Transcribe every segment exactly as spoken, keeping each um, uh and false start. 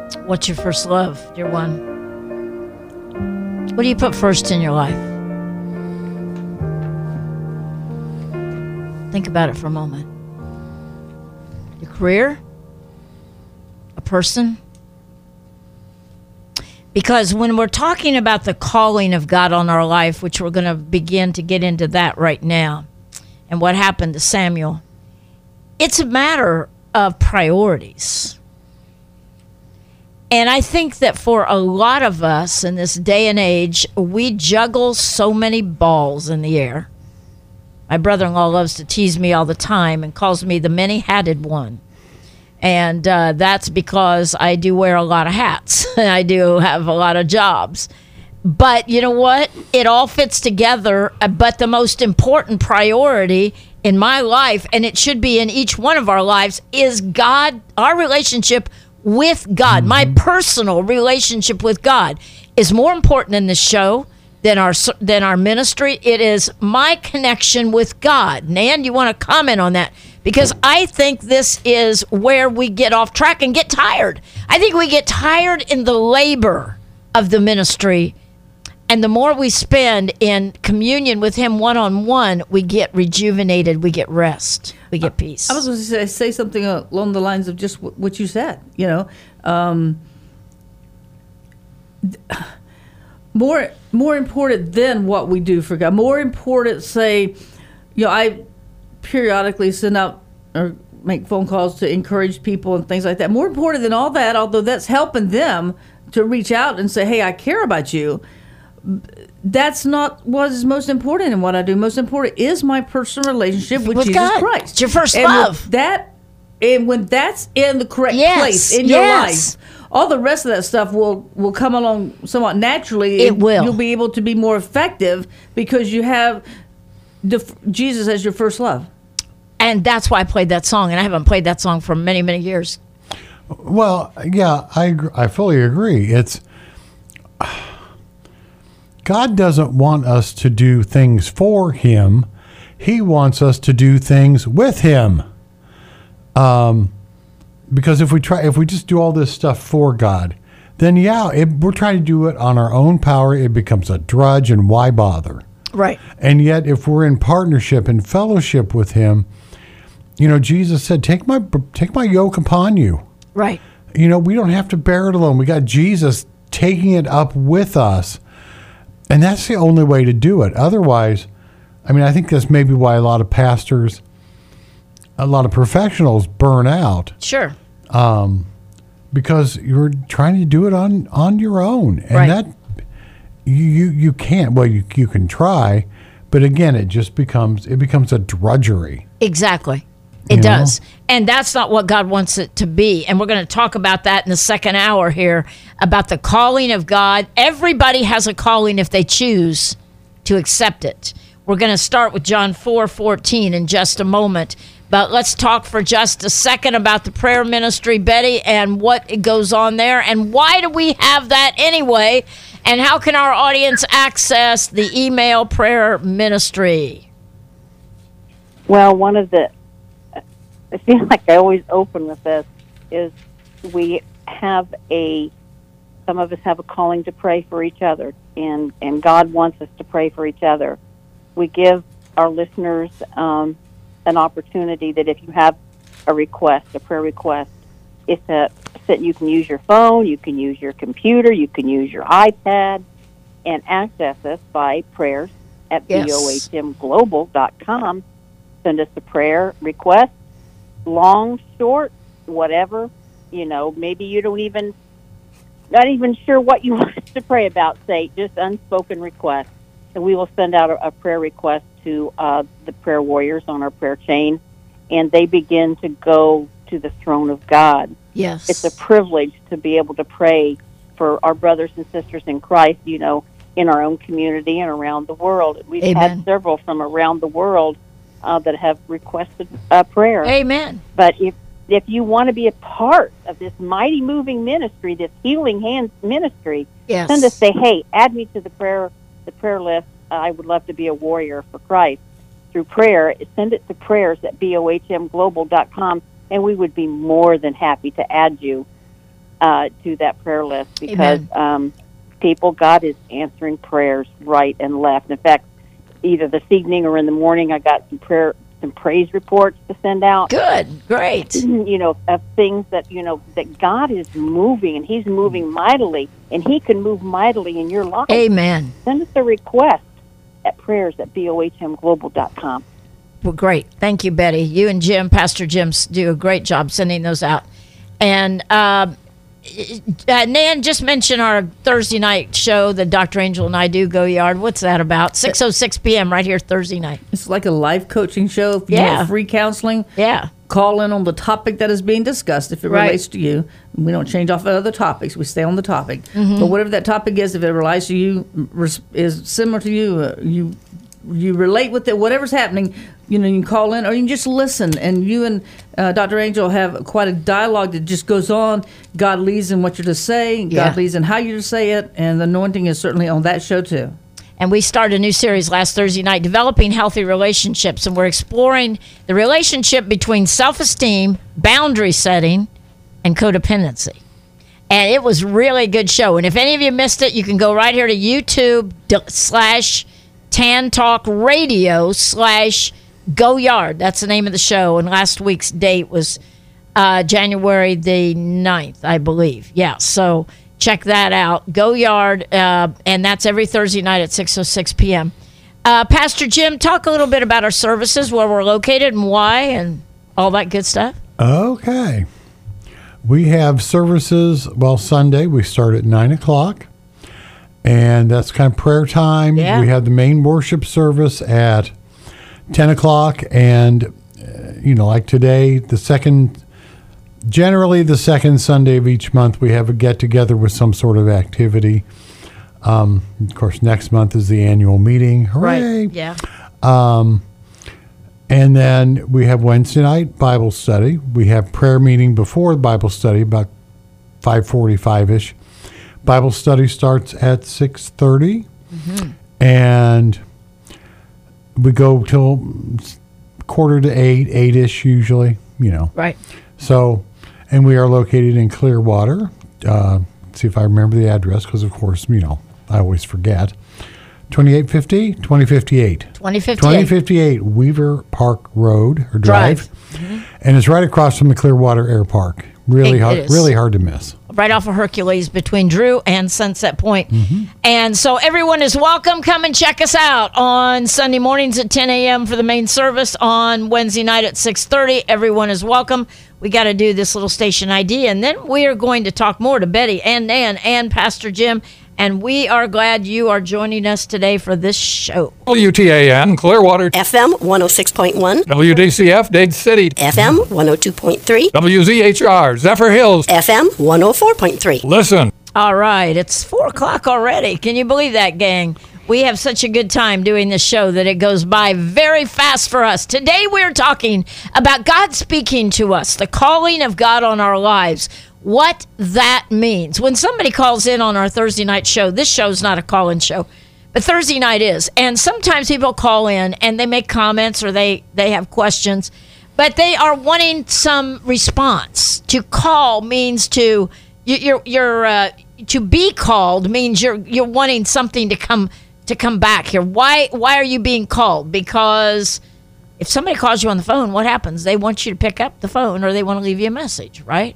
What's your first love, dear one? What do you put first in your life? Think about it for a moment. Your career? A person? Because when we're talking about the calling of God on our life, which we're going to begin to get into that right now, and what happened to Samuel, it's a matter of priorities. And I think that for a lot of us in this day and age, we juggle so many balls in the air. My brother-in-law loves to tease me all the time and calls me the many-hatted one. And uh, that's because I do wear a lot of hats. I do have a lot of jobs. But you know what? It all fits together. But the most important priority in my life, and it should be in each one of our lives, is God, our relationship with God. Mm-hmm. My personal relationship with God is more important in this show than our than our ministry. It is my connection with God. Nan, you want to comment on that? Because I think this is where we get off track and get tired. I think we get tired in the labor of the ministry. And the more we spend in communion with him one-on-one, we get rejuvenated, we get rest, we get peace. I was going to say, say something along the lines of just w- what you said, you know. Um, more more important than what we do for God. More important, say, you know, I periodically send out or make phone calls to encourage people and things like that. More important than all that, although that's helping them to reach out and say, hey, I care about you. That's not what is most important in what I do. Most important is my personal relationship with, with Jesus God. Christ. It's your first and love. That, and when that's in the correct yes. place in yes. your life, all the rest of that stuff will, will come along somewhat naturally. It will. You'll be able to be more effective because you have the, Jesus as your first love. And that's why I played that song, and I haven't played that song for many, many years. Well, yeah, I agree. I fully agree. It's God doesn't want us to do things for him. He wants us to do things with him. Um, because if we try, if we just do all this stuff for God, then yeah, it, we're trying to do it on our own power. It becomes a drudge, and why bother? Right. And yet, if we're in partnership and fellowship with him, you know, Jesus said, "Take my take my yoke upon you." Right. You know, we don't have to bear it alone. We got Jesus taking it up with us. And that's the only way to do it. Otherwise, I mean, I think that's maybe why a lot of pastors, a lot of professionals burn out. Sure. Um, because you're trying to do it on, on your own. And right. that, you, you, you can't, well, you, you can try, but again, it just becomes, it becomes a drudgery. Exactly. It You does. know? And that's not what God wants it to be. And we're going to talk about that in the second hour here, about the calling of God. Everybody has a calling if they choose to accept it. We're going to start with John four fourteen in just a moment. But let's talk for just a second about the prayer ministry, Betty, and what it goes on there. And why do we have that anyway? And how can our audience access the email prayer ministry? Well, one of the I feel like I always open with this, is we have a, some of us have a calling to pray for each other, and, and God wants us to pray for each other. We give our listeners um, an opportunity that if you have a request, a prayer request, it's a, you can use your phone, you can use your computer, you can use your iPad, and access us by prayers at yes. V O H M global dot com. Send us a prayer request. Long, short, whatever, you know, maybe you don't even, not even sure what you want us to pray about, say, just unspoken requests. And we will send out a, a prayer request to uh, the prayer warriors on our prayer chain, and they begin to go to the throne of God. Yes. It's a privilege to be able to pray for our brothers and sisters in Christ, you know, in our own community and around the world. We've Amen. had several from around the world Uh, that have requested uh, prayer. Amen. But if if you want to be a part of this mighty moving ministry, this healing hands ministry, yes. send us, say, hey, add me to the prayer the prayer list. Uh, I would love to be a warrior for Christ through prayer. Send it to prayers at V O H M global dot com, and we would be more than happy to add you uh, to that prayer list because um, people, God is answering prayers right and left. In fact, either this evening or in the morning, I got some prayer, some praise reports to send out. Good, great. You know, of things that, you know, that God is moving, and He's moving mightily, and He can move mightily in your life. Amen. Send us a request at prayers at B O H M global dot com. Well, great. Thank you, Betty. You and Jim, Pastor Jim, do a great job sending those out. And uh, uh, Nan just mentioned our Thursday night show that Doctor Angel and I do, Go Yard. What's that about? six oh six p.m. right here Thursday night. It's like a life coaching show. If you Yeah. want free counseling, Yeah. call in on the topic that is being discussed if it Right. relates to you. We don't change off of other topics. We stay on the topic. Mm-hmm. But whatever that topic is, if it relates to you, res- is similar to you, uh, you you relate with it, whatever's happening, you know, you can call in or you can just listen. And you and uh, Doctor Angel have quite a dialogue that just goes on. God leads in what you're to say. God Yeah. leads in how you're to say it. And the anointing is certainly on that show, too. And we started a new series last Thursday night, Developing Healthy Relationships. And we're exploring the relationship between self-esteem, boundary setting, and codependency. And it was really a good show. And if any of you missed it, you can go right here to YouTube slash Tan Talk Radio slash Go Yard. That's the name of the show. And last week's date was uh, January the ninth, I believe. Yeah, so check that out. Go Yard, uh, and that's every Thursday night at six oh six p.m. Uh, Pastor Jim, talk a little bit about our services, where we're located and why, and all that good stuff. Okay. We have services, well, Sunday, we start at nine o'clock, and that's kind of prayer time. Yeah. We have the main worship service at ten o'clock, and, uh, you know, like today, the second, generally the second Sunday of each month, we have a get-together with some sort of activity. Um, of course, next month is the annual meeting. Hooray! Yeah. And then we have Wednesday night Bible study. We have prayer meeting before the Bible study, about five forty-five-ish. Bible study starts at six thirty. Mm-hmm. And we go till quarter to eight, eight-ish usually, you know. Right. So, and we are located in Clearwater. Uh, see if I remember the address, because, of course, you know, I always forget. twenty-eight fifty, twenty fifty-eight. twenty fifty-eight. twenty fifty-eight Weaver Park Road or Drive. Drive. Mm-hmm. And it's right across from the Clearwater Air Park. Really It hard is. really hard to miss. Right off of Hercules between Drew and Sunset Point. And so everyone is welcome. Come and check us out on Sunday mornings at ten a.m. for the main service. On Wednesday night at six thirty, everyone is welcome. We got to do this little station I D, and then we are going to talk more to Betty and Nan and Pastor Jim. And we are glad you are joining us today for this show. W T A N, Clearwater. F M one oh six point one, W D C F, Dade City. F M one oh two point three, W Z H R, Zephyr Hills. F M one oh four point three. Listen. All right, it's four o'clock already. Can you believe that, gang? We have such a good time doing this show that it goes by very fast for us. Today we're talking about God speaking to us, the calling of God on our lives, what that means. When somebody calls in on our Thursday night show, this show's not a call-in show, but Thursday night is. And sometimes people call in and they make comments or they, they have questions, but they are wanting some response. To call means to... You- You're you're uh, to be called means you're you're wanting something to come to come back here. Why why are you being called? Because if somebody calls you on the phone, what happens? They want you to pick up the phone or they want to leave you a message, right?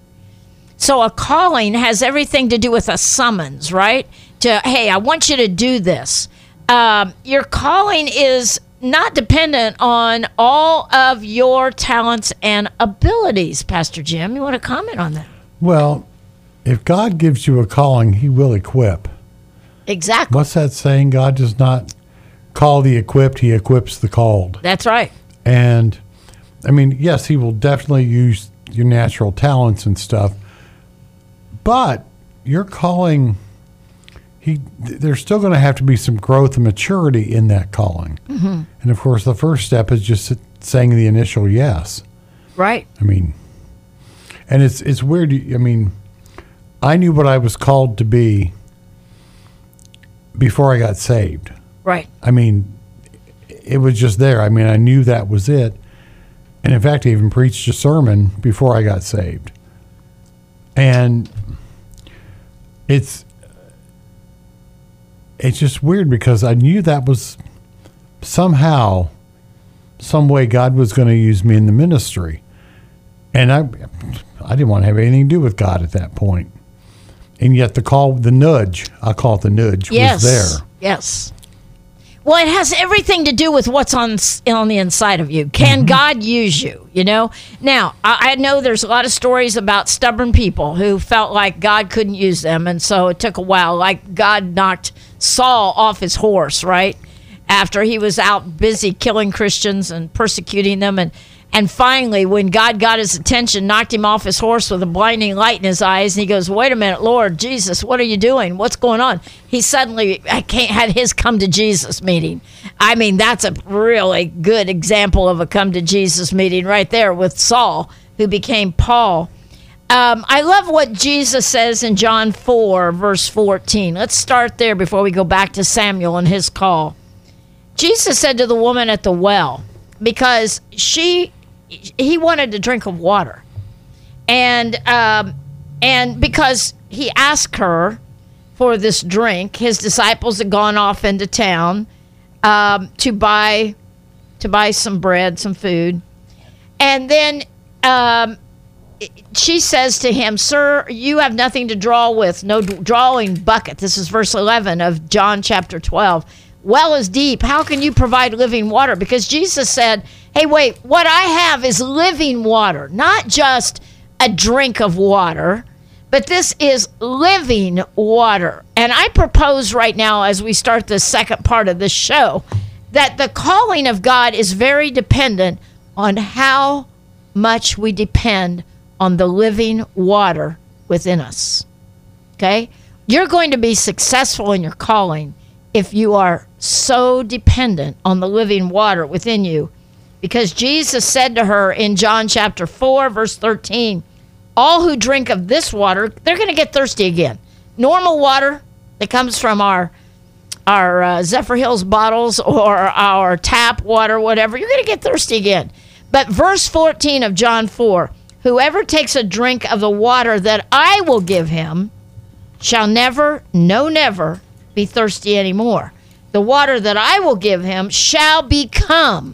So a calling has everything to do with a summons, right? To hey, I want you to do this. Um, your calling is not dependent on all of your talents and abilities. Pastor Jim, you want to comment on that? Well, if God gives you a calling, he will equip. Exactly. What's that saying? God does not call the equipped, he equips the called. That's right. And, I mean, yes, he will definitely use your natural talents and stuff, but your calling, he there's still going to have to be some growth and maturity in that calling. Mm-hmm. And, of course, the first step is just saying the initial yes. Right. I mean, and it's it's weird. I mean, I knew what I was called to be before I got saved. Right. I mean, it was just there. I mean, I knew that was it. And in fact, I even preached a sermon before I got saved. And it's it's just weird because I knew that was somehow, some way God was going to use me in the ministry. And I I didn't want to have anything to do with God at that point. And yet the call, the nudge, I call it the nudge, Yes. was there. Yes. Well, it has everything to do with what's on on the inside of you. Can God use you? You know. Now, I, I know there's a lot of stories about stubborn people who felt like God couldn't use them, and so it took a while. Like God knocked Saul off his horse, right, after he was out busy killing Christians and persecuting them, and and finally, when God got his attention, knocked him off his horse with a blinding light in his eyes, and he goes, "Wait a minute, Lord Jesus, what are you doing? What's going on?" He suddenly I can't, had his come to Jesus meeting. I mean, that's a really good example of a come to Jesus meeting right there with Saul, who became Paul. Um, I love what Jesus says in John four, verse fourteen. Let's start there before we go back to Samuel and his call. Jesus said to the woman at the well, because she... he wanted a drink of water, and um, and because he asked her for this drink, his disciples had gone off into town um, to buy to buy some bread, some food, and then um, she says to him, "Sir, you have nothing to draw with, no drawing bucket." This is verse eleven of John chapter twelve. Well is deep. How can you provide living water? Because Jesus said, hey, wait, what I have is living water, not just a drink of water, but this is living water. And I propose right now, as we start the second part of this show, that the calling of God is very dependent on how much we depend on the living water within us. Okay? You're going to be successful in your calling if you are so dependent on the living water within you. Because Jesus said to her in John chapter four, verse thirteen, all who drink of this water, they're going to get thirsty again. Normal water that comes from our our uh, Zephyr Hills bottles or our tap water, whatever, you're going to get thirsty again. But verse fourteen of John four, whoever takes a drink of the water that I will give him shall never, no never, be thirsty anymore. The water that I will give him shall become.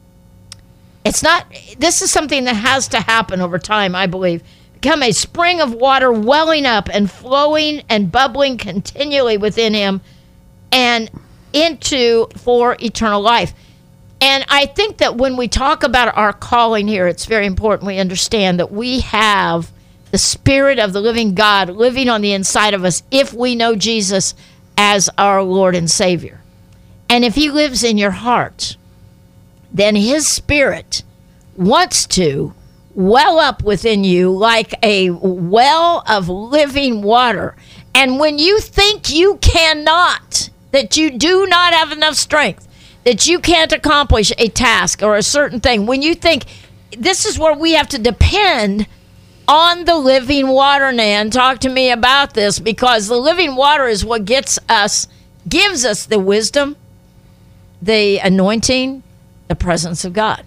It's not, this is something that has to happen over time, I believe. Become a spring of water welling up and flowing and bubbling continually within him and into for eternal life. And I think that when we talk about our calling here, it's very important we understand that we have the Spirit of the living God living on the inside of us if we know Jesus as our Lord and Savior. And if he lives in your heart, then his Spirit wants to well up within you like a well of living water. And when you think you cannot, that you do not have enough strength, that you can't accomplish a task or a certain thing, when you think, this is where we have to depend on the living water, Nan. Talk to me about this, because the living water is what gets us, gives us the wisdom, the anointing, the presence of God.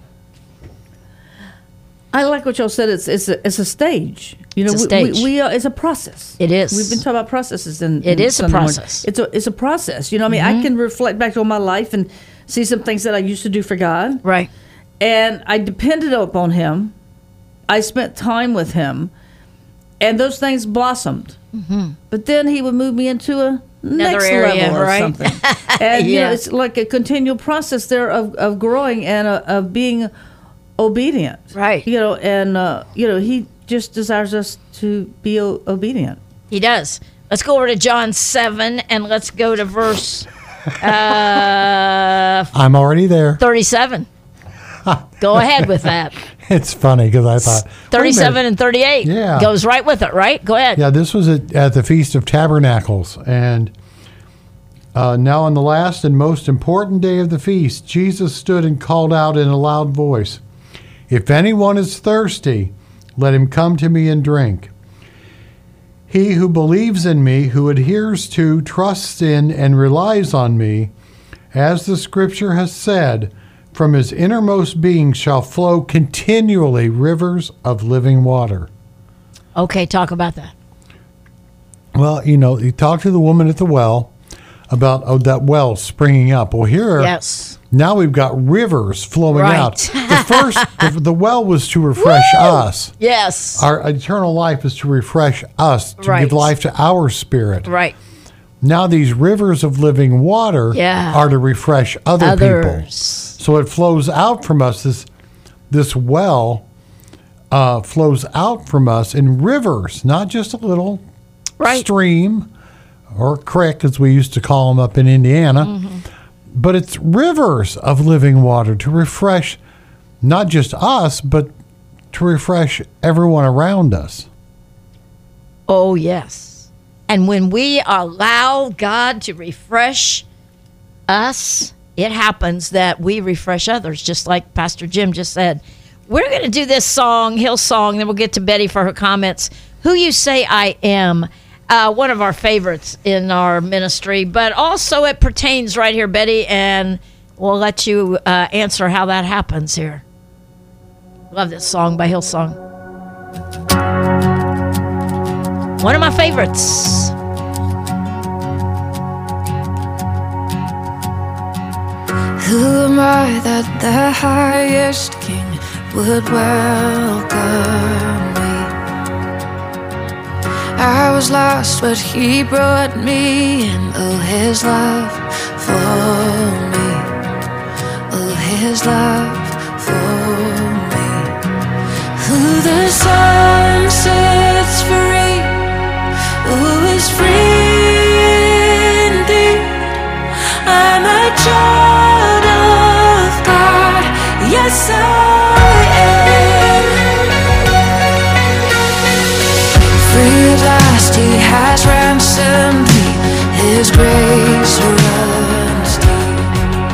I like what y'all said. It's it's a, it's a stage. You know, It's a we, stage. we, we are, it's a process. It is. We've been talking about processes, and It is a process. It's a it's a process. You know, what I mean, I can reflect back on my life and see some things that I used to do for God, Right. and I depended upon Him. I spent time with Him, and those things blossomed. Mm-hmm. But then He would move me into a next area, level or right? something. And you Yeah. know, it's like a continual process there of, of growing and uh, of being obedient. Right. You know, and uh, you know, He just desires us to be o- obedient. He does. Let's go over to John seven and let's go to verse uh, I'm already there. thirty-seven. Go ahead with that. It's funny because I thought wait a minute. thirty-seven and thirty-eight Yeah. goes right with it, right? Go ahead. Yeah, this was at, at the Feast of Tabernacles. And uh, now on the last and most important day of the feast, Jesus stood and called out in a loud voice, "If anyone is thirsty, let him come to me and drink. He who believes in me, who adheres to, trusts in, and relies on me, as the scripture has said, from his innermost being shall flow continually rivers of living water." Okay, talk about that. Well, Well, you know, you talk to the woman at the well about oh, that well springing up. Well, here, Yes. now we've got rivers flowing Right. out. The first, the, the well was to refresh Woo! us. Yes. Our eternal life is to refresh us, to Right. give life to our spirit. Right. Now these rivers of living water Yeah. are to refresh other people. Others. So it flows out from us. This this well uh, flows out from us in rivers, not just a little Right. stream or creek, as we used to call them up in Indiana, Mm-hmm. but it's rivers of living water to refresh not just us, but to refresh everyone around us. Oh, yes. And when we allow God to refresh us, it happens that we refresh others, just like Pastor Jim just said. We're going to do this song, Hillsong, then we'll get to Betty for her comments. Who You Say I Am, uh, one of our favorites in our ministry, but also it pertains right here, Betty, and we'll let you uh, answer how that happens here. Love this song by Hillsong. One of my favorites. Who am I that the highest king would welcome me? I was lost, but he brought me in. Oh, his love for me. Oh, his love for me. Who the sun sets free, who is free indeed. I'm a child of God, yes I am. Free at last, he has ransomed me, his grace runs deep.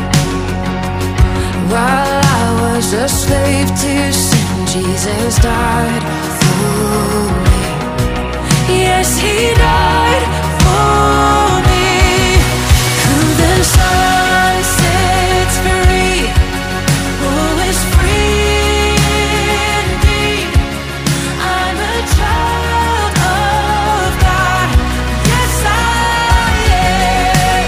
While I was a slave to sin, Jesus died for me. Yes, he died for me. Who the sun sets free, who is free indeed. I'm a child of God, yes I am.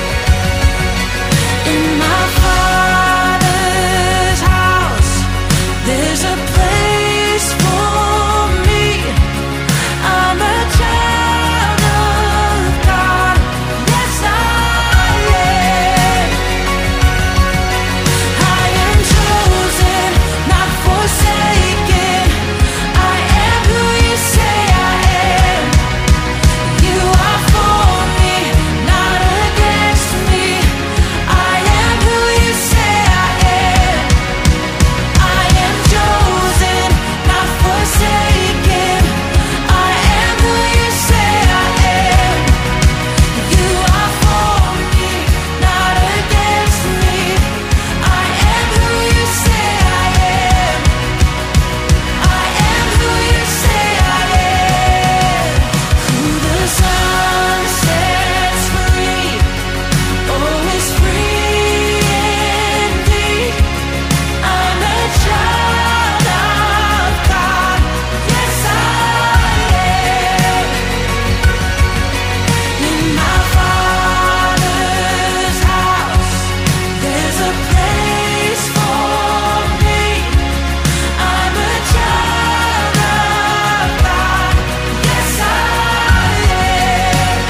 In my Father's house, there's a place for me. I'm a child of God, yes I am. I am chosen, not forsaken. I am who you say I am. You are for me, not against me. I am who you say I am. I am chosen, not forsaken. I am who you say I am. You are for me, not against me. I am who you say I am. I am who you say I am. Who the sun sets free, oh, is free indeed. I'm a child of God, yes I am. In my Father's house, there's a place for me. I'm a child of God, yes I am.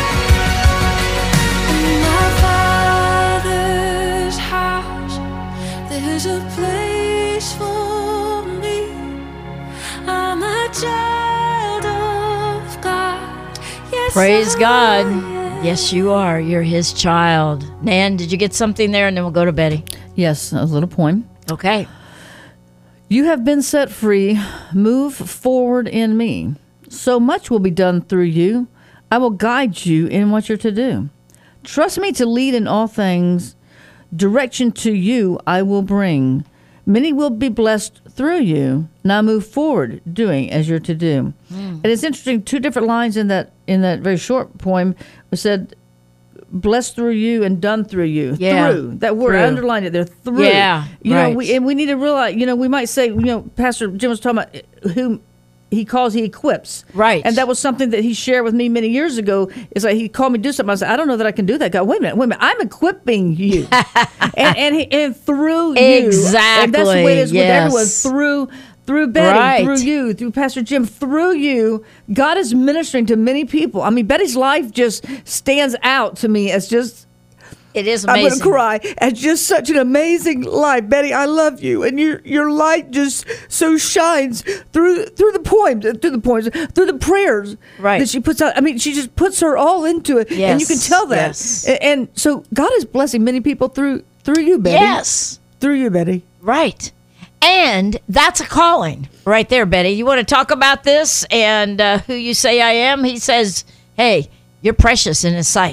In my Father's house, there's a place for me. I'm a child of God, yes Praise I God. am. Yes, you are. You're his child. Nan, did you get something there? And then we'll go to Betty. Yes, a little poem. Okay. You have been set free. Move forward in me. So much will be done through you. I will guide you in what you're to do. Trust me to lead in all things. Direction to you I will bring. Many will be blessed through you. Now move forward, doing as you're to do. And it's interesting. Two different lines in that in that very short poem. It said, "Blessed through you" and "done through you." Yeah. Through that word, I Through. underlined it there. Through. Yeah, You right. know, we and we need to realize. You know, we might say, you know, Pastor Jim was talking about who he calls, he equips. Right. And that was something that he shared with me many years ago. Is like he called me to do something. I said, I don't know that I can do that. God, wait a minute, wait a minute. I'm equipping you, and and, he, and through you, Exactly. and that's the way it is with everyone. Yes. Through through Betty, Right. through you, through Pastor Jim, through you, God is ministering to many people. I mean, Betty's life just stands out to me as just. It is I'm amazing. going to cry. It's just such an amazing life, Betty. I love you, and your your light just so shines through through the poems, through the poems, through the prayers Right. that she puts out. I mean, she just puts her all into it, and you can Yes, tell that. yes. A- And so God is blessing many people through through you, Betty. Yes. Through you, Betty. Right. And that's a calling right there, Betty. You want to talk about this and uh, who you say I am? He says, hey, you're precious in his sight.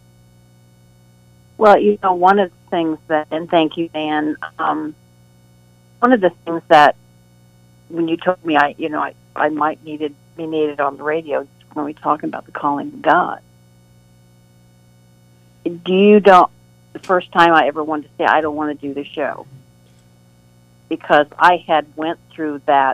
Well, you know, one of the things that, and thank you, Dan, um, one of the things that when you told me I, you know, I, I might needed be needed on the radio when we talking about the calling of God. Do you don't, the first time I ever wanted to say, I don't want to do the show, because I had went through that,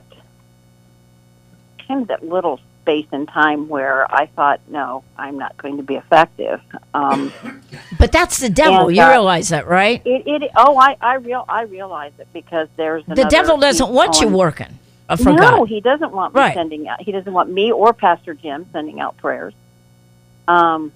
kind of that little space in time where I thought, no, I'm not going to be effective. Um, But that's the devil. And, You uh, realize that, right? It, it, oh, I, I real, I realize it because there's The another, devil doesn't he's want you on- working uh, for no, God. he doesn't want me Right. sending out. He doesn't want me or Pastor Jim sending out prayers. Um,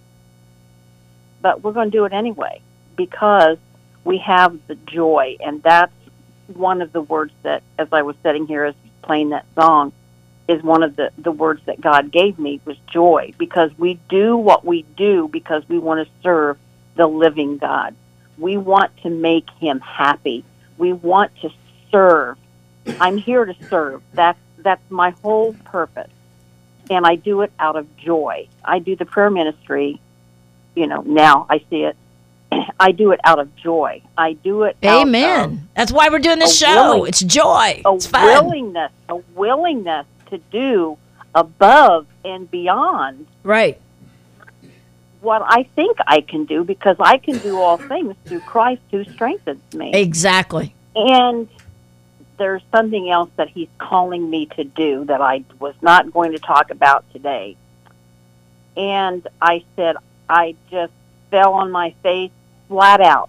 but we're going to do it anyway because we have the joy, and that's one of the words that, as I was sitting here as playing that song, is one of the, the words that God gave me was joy, because we do what we do because we want to serve the living God. We want to make him happy. We want to serve. I'm here to serve. That's, that's my whole purpose. And I do it out of joy. I do the prayer ministry, you know, now I see it. I do it out of joy. I do it out of Amen. That's why we're doing this a show. willing- It's joy. a It's fun. willingness, a willingness to do above and beyond Right. what I think I can do, because I can do all things through Christ who strengthens me. Exactly. And there's something else that he's calling me to do that I was not going to talk about today. And I said, I just fell on my face flat out.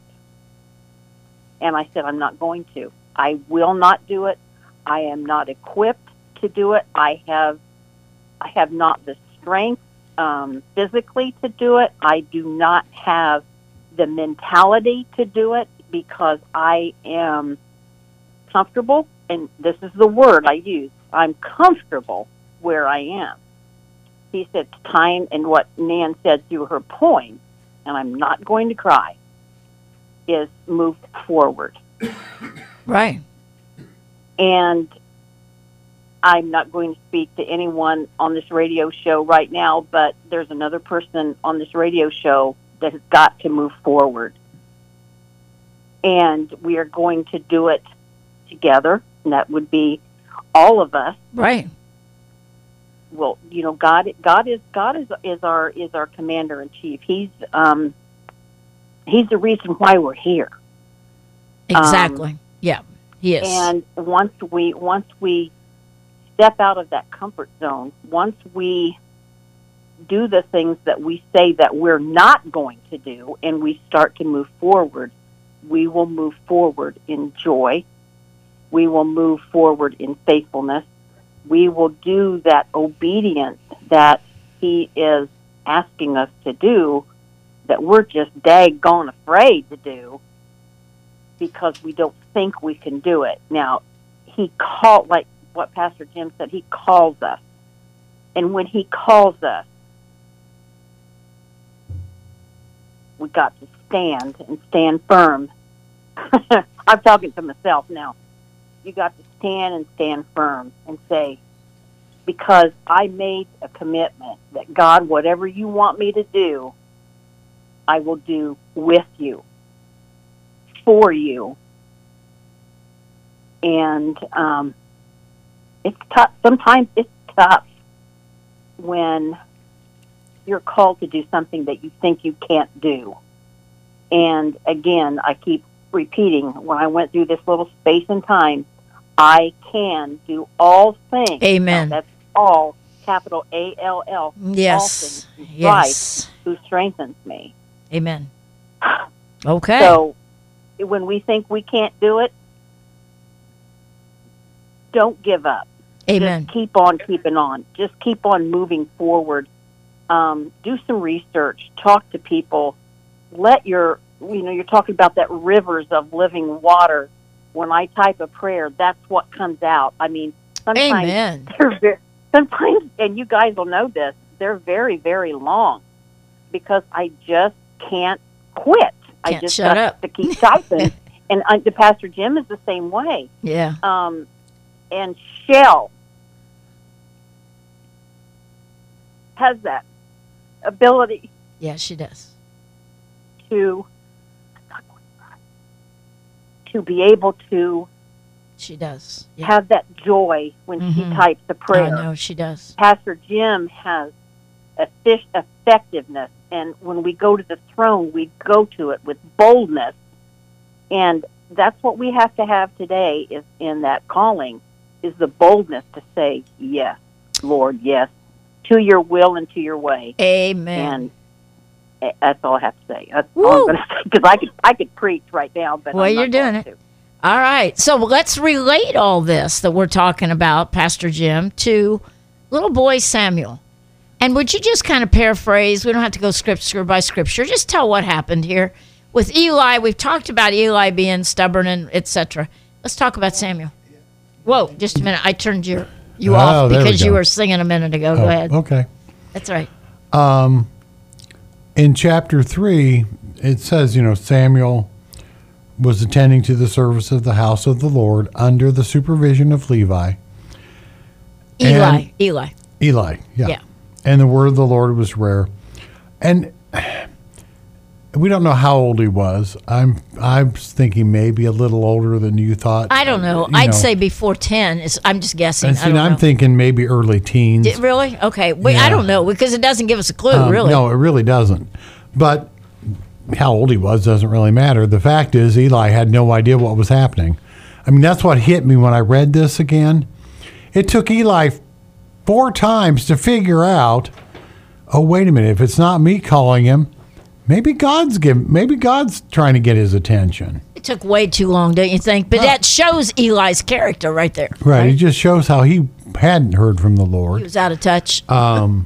And I said, I'm not going to. I will not do it. I am not equipped to do it. I have, I have not the strength um, physically to do it. I do not have the mentality to do it because I am comfortable, and this is the word I use. I'm comfortable where I am. He said time, and what Nan said through her poem, and I'm not going to cry, is move forward. Right. And I'm not going to speak to anyone on this radio show right now, but there's another person on this radio show that has got to move forward. And we are going to do it together, and that would be all of us. Right. Well, you know, God, God is God is is our is our commander in chief. He's um, he's the reason why we're here. Exactly. yeah. He is. And once we once we step out of that comfort zone, once we do the things that we say that we're not going to do, and we start to move forward, we will move forward in joy. We will move forward in faithfulness. We will do that obedience that he is asking us to do, that we're just daggone afraid to do because we don't think we can do it. Now, he called, like what Pastor Jim said, he calls us. And when he calls us, we got to stand and stand firm. I'm talking to myself now. You got to stand and stand firm and say, because I made a commitment that, God, whatever you want me to do, I will do with you, for you. And um, it's tough. Sometimes it's tough when you're called to do something that you think you can't do. And again, I keep repeating, when I went through this little space and time, I can do all things. Amen. Now, that's all, capital A L L, Yes. all things through Yes. Christ who strengthens me. Amen. Okay. So when we think we can't do it, don't give up. Amen. Just keep on keeping on. Just keep on moving forward. Um, do some research. Talk to people. Let your, you know, you're talking about that rivers of living water. When I type a prayer, that's what comes out. I mean, sometimes Amen. they're very, sometimes, and you guys will know this, they're very, very long because I just can't quit. I Can't just shut got up. to keep typing. And uh, the Pastor Jim is the same way. Yeah. Um, and Shell has that ability Yeah, she does. to to be able to She does. Yeah. have that joy when she Mhm. types a prayer. I know she does. Pastor Jim has effic- effectiveness, and when we go to the throne, we go to it with boldness, and that's what we have to have today. Is in that calling, is the boldness to say yes, Lord, yes, to your will and to your way. Amen. And eh, that's all I have to say. That's all Woo. I'm going to say because I could I could preach right now, but Well, I'm not you're doing going it. to. All right. So let's relate all this that we're talking about, Pastor Jim, to little boy Samuel. And would you just kind of paraphrase? We don't have to go scripture by scripture. Just tell what happened here with Eli. We've talked about Eli being stubborn and et cetera. Let's talk about Samuel. Whoa, just a minute. I turned your you Oh, off there we because you go. were singing a minute ago. Go Oh, ahead. Okay. That's right. In chapter three, it says, you know, Samuel was attending to the service of the house of the Lord under the supervision of Levi. Eli. And- Eli. Eli, yeah. Yeah. And the word of the Lord was rare. And we don't know how old he was. I'm I'm thinking maybe a little older than you thought. I don't know. You I'd know. say before ten. It's, I'm just guessing. And I see, don't I'm know. thinking maybe early teens. Did- really? Okay. Wait, Yeah. I don't know because it doesn't give us a clue, Um, really. No, it really doesn't. But how old he was doesn't really matter. The fact is, Eli had no idea what was happening. I mean, that's what hit me when I read this again. It took Eli four times to figure out, oh, wait a minute, if it's not me calling him, maybe God's give, maybe God's trying to get his attention. It took way too long, don't you think? But that shows Eli's character right there. Right. It just shows how he hadn't heard from the He Lord. was out of touch. And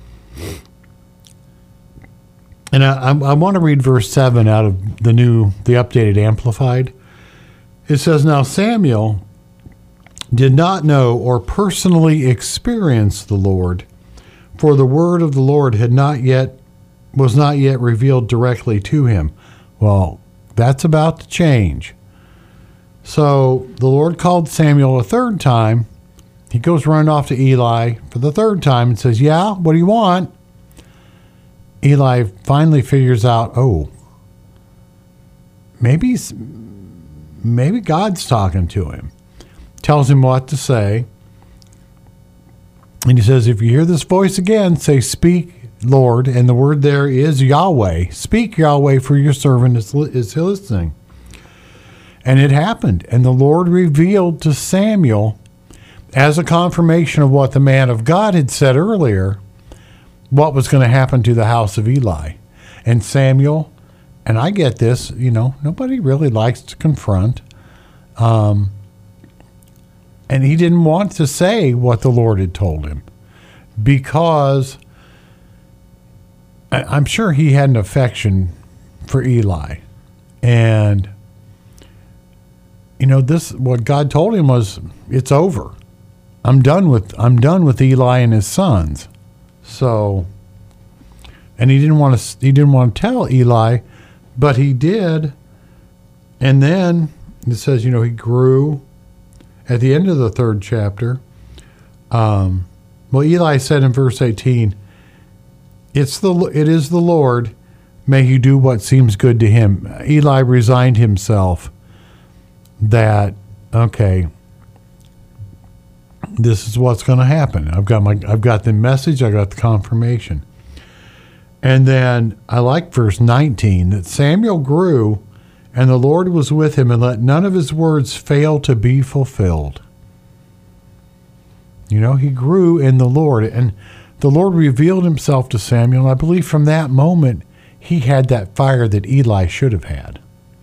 I, I, I want to read verse seven out of the new, the updated Amplified. It says, now Samuel did not know or personally experience the Lord, for the word of the Lord had not yet, was not yet revealed directly to him. Well, that's about to change. So the Lord called Samuel a third time. He goes running off to Eli for the third time and says, yeah, what do you want? Eli finally figures out, oh, maybe, s- maybe God's talking to him. Tells him what to say. And he says, if you hear this voice again, say, speak, Lord. And the word there is Yahweh. Speak, Yahweh, for your servant is, li- is listening. And it happened. And the Lord revealed to Samuel, as a confirmation of what the man of God had said earlier, what was going to happen to the house of Eli. And Samuel, and I get this, you know, nobody really likes to confront. Um, and he didn't want to say what the Lord had told him because I- I'm sure he had an affection for Eli. And, you know, this, what God told him was, it's over. I'm done with, I'm done with Eli and his sons. So, and he didn't want to, he didn't want to tell Eli, but he did. And then it says, you know, he grew at the end of the third chapter. Um, well, Eli said in verse eighteen, it's the, it is the Lord, may he do what seems good to him. Eli resigned himself that, okay, this is what's going to happen. I've got my, I've got the message. I got the confirmation. And then I like verse nineteen, that Samuel grew and the Lord was with him and let none of his words fail to be fulfilled. You know, he grew in the Lord, and the Lord revealed himself to Samuel. And I believe from that moment, he had that fire that Eli should have had.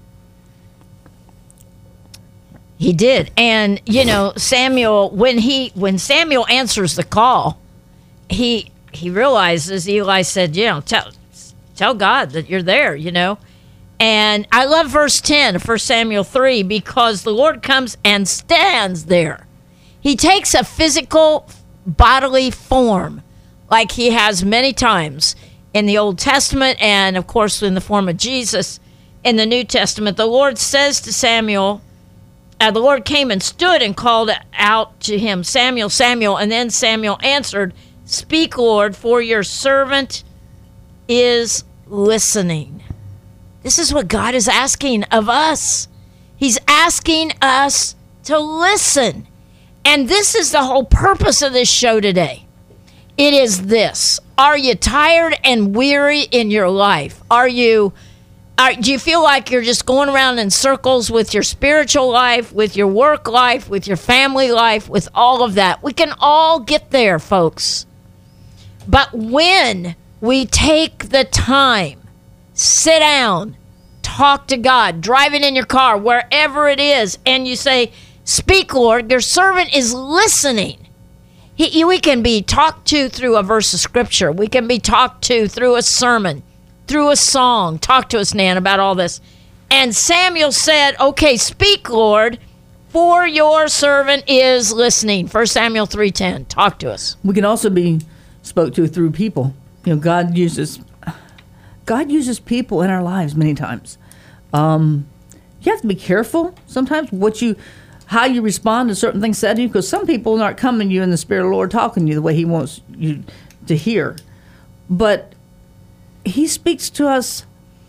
He did. And, you know, Samuel, when he when Samuel answers the call, he he realizes, Eli said, you know, tell, tell God that you're there, you know. And I love verse ten of First Samuel three, because the Lord comes and stands there. He takes a physical bodily form like he has many times in the Old Testament and, of course, in the form of Jesus in the New Testament. The Lord says to Samuel, uh, the Lord came and stood and called out to him, Samuel, Samuel. And then Samuel answered, speak, Lord, for your servant is listening. This is what God is asking of us. He's asking us to listen. And this is the whole purpose of this show today. It is this. Are you tired and weary in your life? Are you, are, do you feel like you're just going around in circles with your spiritual life, with your work life, with your family life, with all of that? We can all get there, folks. But when we take the time, sit down, talk to God, driving in your car, wherever it is, and you say, speak, Lord, your servant is listening. He, he, we can be talked to through a verse of scripture. We can be talked to through a sermon, through a song. Talk to us, Nan, about all this. And Samuel said, okay, speak, Lord, for your servant is listening. First Samuel three ten. Talk to us. We can also be spoke to through people. You know, God uses God uses people in our lives many times. Um, you have to be careful sometimes what you, how you respond to certain things said to you, because some people aren't coming to you in the Spirit of the Lord talking to you the way He wants you to hear. But He speaks to us.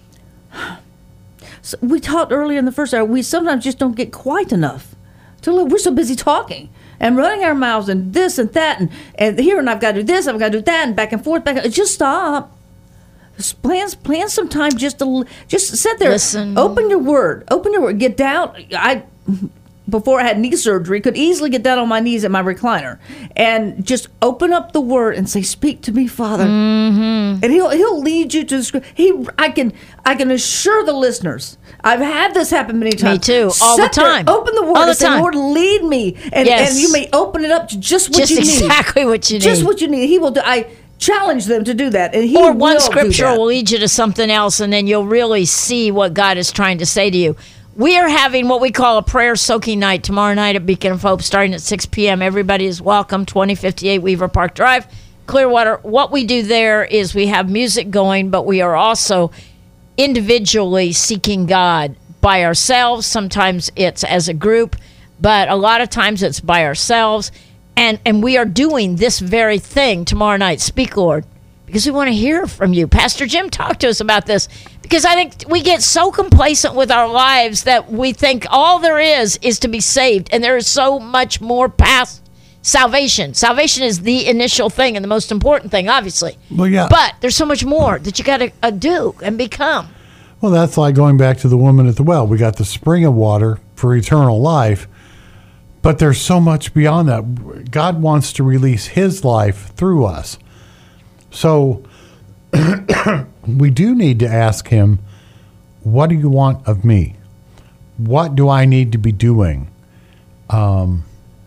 So we talked earlier in the first hour, we sometimes just don't get quiet enough. To live. We're so busy talking and running our mouths and this and that and, and here, and I've got to do this, I've got to do that, and back and forth, back and, just stop. Just plan, plan some time just to just sit there. Listen. Open your word. Open your word. Get down. I, before I had knee surgery, could easily get down on my knees at my recliner and just open up the word and say, "Speak to me, Father." Mm-hmm. And he'll he'll lead you to the script. He, I can I can assure the listeners. I've had this happen many times. Me too. All Sit the time. There, open the word All the and say, time. "Lord, lead me." And Yes. and you may open it up to just what Just you need. exactly what you need. Just what you need. He will do. I challenge them to do that, and he or will one do scripture that. will lead you to something else, and then you'll really see what God is trying to say to you. We are having what we call a prayer soaking night tomorrow night at Beacon of Hope, starting at six p.m. Everybody is welcome. twenty fifty-eight Weaver Park Drive, Clearwater. What we do there is we have music going, but we are also individually seeking God by ourselves. Sometimes it's as a group, but a lot of times it's by ourselves. And and we are doing this very thing tomorrow night. Speak, Lord, because we want to hear from you. Pastor Jim talked to us about this, because I think we get so complacent with our lives that we think all there is is to be saved. And there is so much more past salvation. Salvation is the initial thing and the most important thing, obviously. Well, yeah. But there's so much more that you got to uh, do and become. Well, that's like going back to the woman at the well. We got the spring of water for eternal life, but there's so much beyond that. God wants to release His life through us. So we do need to ask Him, what do you want of me? What do I need to be doing? Um,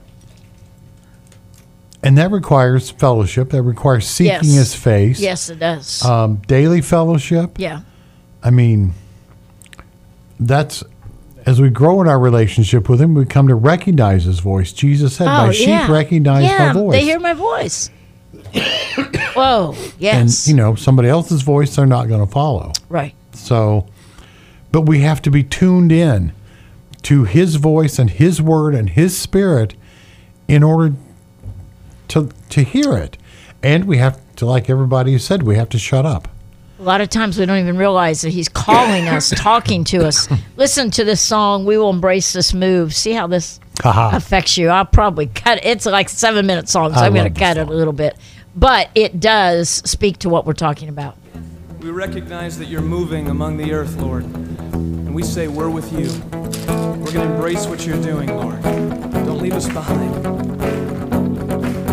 and that requires fellowship. That requires seeking Yes. His face. Yes, it does. Um, daily fellowship. yeah. I mean, that's, as we grow in our relationship with Him, we come to recognize His voice. Jesus said, my sheep Oh, yeah. recognize yeah, my voice. they hear my voice. Whoa, yes. And, you know, somebody else's voice they're not going to follow. right. So, but we have to be tuned in to His voice and His word and His spirit in order to to hear it. And we have to, like everybody has said, we have to shut up. A lot of times we don't even realize that He's calling us, talking to us. Listen to this song, We Will Embrace This Move. See how this Haha. affects you. I'll probably cut it. It's like a seven minute song, so I I'm going love to this cut it song. a little bit. But it does speak to what we're talking about. We recognize that you're moving among the earth, Lord. And we say we're with you. We're going to embrace what you're doing, Lord. Don't leave us behind.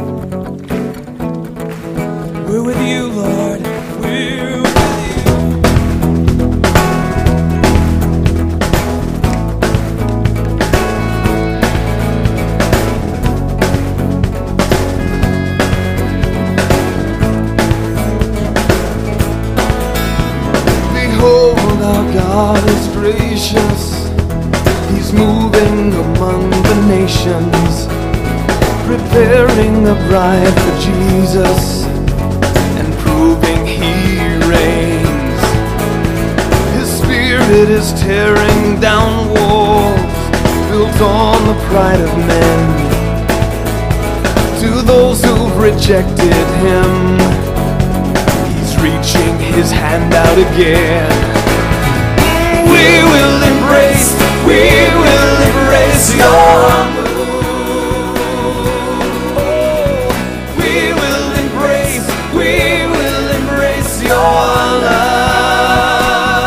We're with you, Lord. We're with you. Behold, our God is gracious. He's moving among the nations, preparing a bride for Jesus and proving He reigns. His Spirit is tearing down walls built on the pride of men. To those who've rejected Him, He's reaching His hand out again. We will embrace, we will embrace your move. We will embrace, we will embrace your love.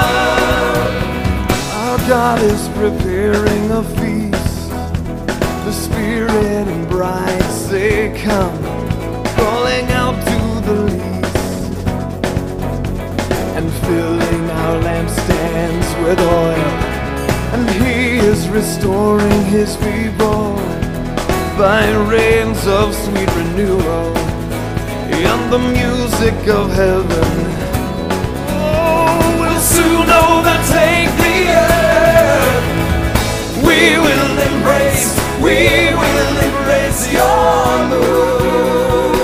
Our God is preparing a feast. The Spirit and bride say come, calling out to the least, and filling our lampstands with oil. And He is restoring His people by rains of sweet renewal and the music of heaven. Oh, we'll soon overtake the earth. We will embrace, we will embrace your move.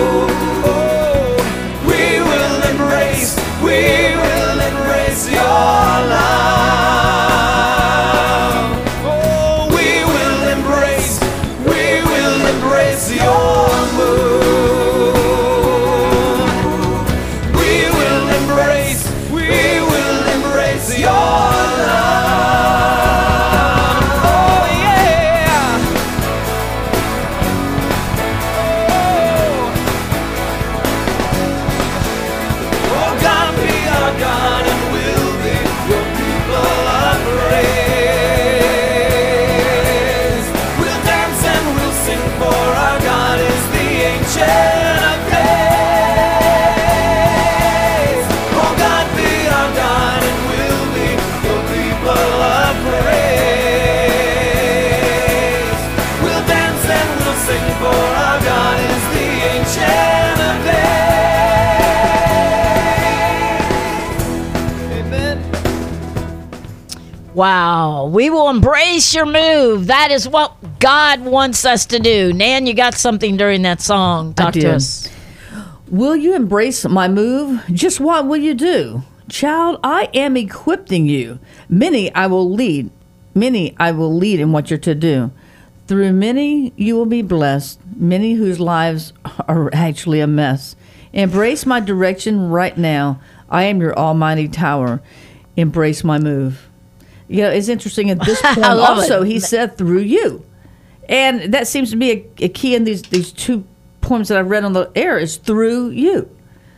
Oh, we will embrace, we will embrace your love. Wow. We will embrace your move. That is what God wants us to do. Nan, you got something during that song. Talk to us. Will you embrace my move? Just what will you do? Child, I am equipping you. Many I will lead. Many I will lead in what you're to do. Through many you will be blessed. Many whose lives are actually a mess. Embrace my direction right now. I am your almighty tower. Embrace my move. You know, it's interesting at this point also, it. he said through you. And that seems to be a, a key in these, these two poems that I've read on the air is through you.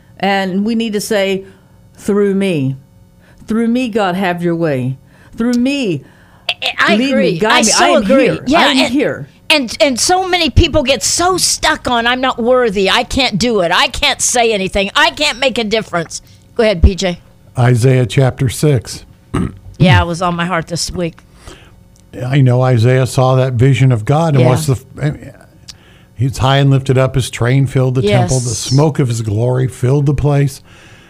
And we need to say, through me. Through me, God, have your way. Through me, I lead agree. me, guide I me. so I'm agree. here. Yeah, I'm and, here. And, and so many people get so stuck on, I'm not worthy. I can't do it. I can't say anything. I can't make a difference. Go ahead, P J. Isaiah chapter six. Yeah, it was on my heart this week. I know Isaiah saw that vision of God, and Yeah. what's the? He's high and lifted up. His train filled the Yes. temple. The smoke of His glory filled the place.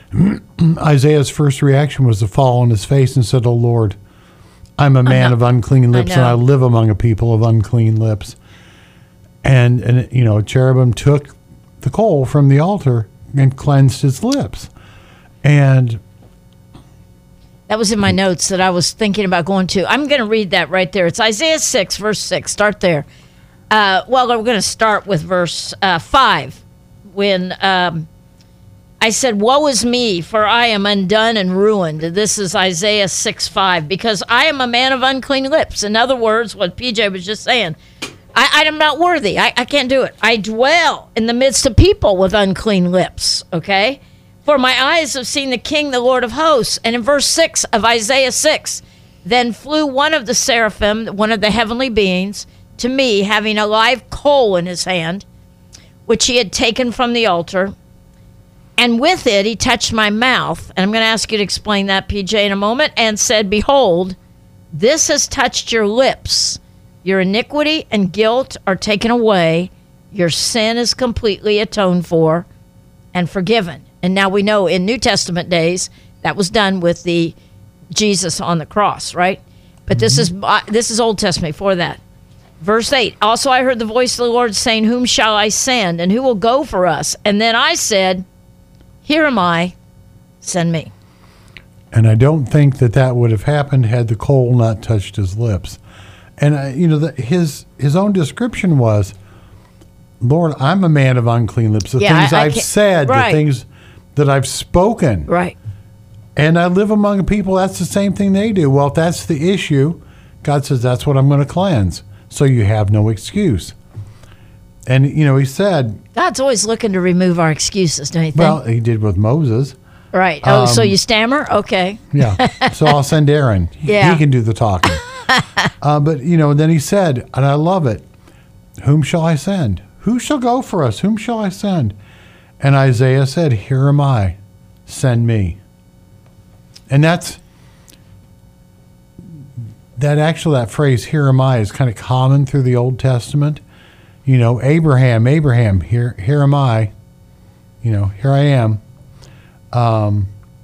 Isaiah's first reaction was to fall on his face and said, "Oh Lord, I'm a man of unclean lips, and I live among a people of unclean lips." And and you know, cherubim took the coal from the altar and cleansed his lips, and. That was in my notes that I was thinking about going to. I'm going to read that right there. It's Isaiah six, verse six. Start there. Uh, well, we're going to start with verse uh, five. When um, I said, "Woe is me, for I am undone and ruined." This is Isaiah six, five. Because I am a man of unclean lips. In other words, what P J was just saying. I, I am not worthy. I, I can't do it. I dwell in the midst of people with unclean lips. Okay? For my eyes have seen the King, the Lord of hosts. And in verse six of Isaiah six, then flew one of the seraphim, one of the heavenly beings, to me, having a live coal in his hand, which he had taken from the altar. And with it, he touched my mouth. And I'm going to ask you to explain that, P J, in a moment. And said, behold, this has touched your lips. Your iniquity and guilt are taken away. Your sin is completely atoned for and forgiven. And now we know in New Testament days, that was done with the Jesus on the cross, right? But mm-hmm. this is uh, this is Old Testament for that. Verse eight, also I heard the voice of the Lord saying, whom shall I send, and who will go for us? And then I said, here am I, send me. And I don't think that that would have happened had the coal not touched his lips. And, uh, you know, the, his his own description was, Lord, I'm a man of unclean lips. The yeah, things I, I I've said, right. the things that I've spoken. Right. And I live among people, that's the same thing they do. Well, if that's the issue, God says, that's what I'm going to cleanse. So you have no excuse. And, you know, he said... God's always looking to remove our excuses, don't you think? Well, he did with Moses. Right. Oh, um, so you stammer? Okay. Yeah. So I'll send Aaron. Yeah. He can do the talking. uh, but, you know, then he said, and I love it, whom shall I send? Who shall go for us? Whom shall I send? And Isaiah said, here am I. Send me. And that's, that actually, that phrase, here am I, is kind of common through the Old Testament. You know, Abraham, Abraham, here, here am I. You know, here I am. Um,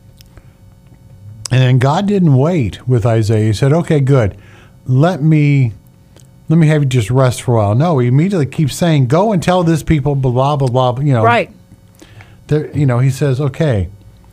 and then God didn't wait with Isaiah. He said, okay, good. Let me, let me have you just rest for a while. No, he immediately keeps saying, go and tell this people, blah, blah, blah, you know. Right. There, you know, he says, okay,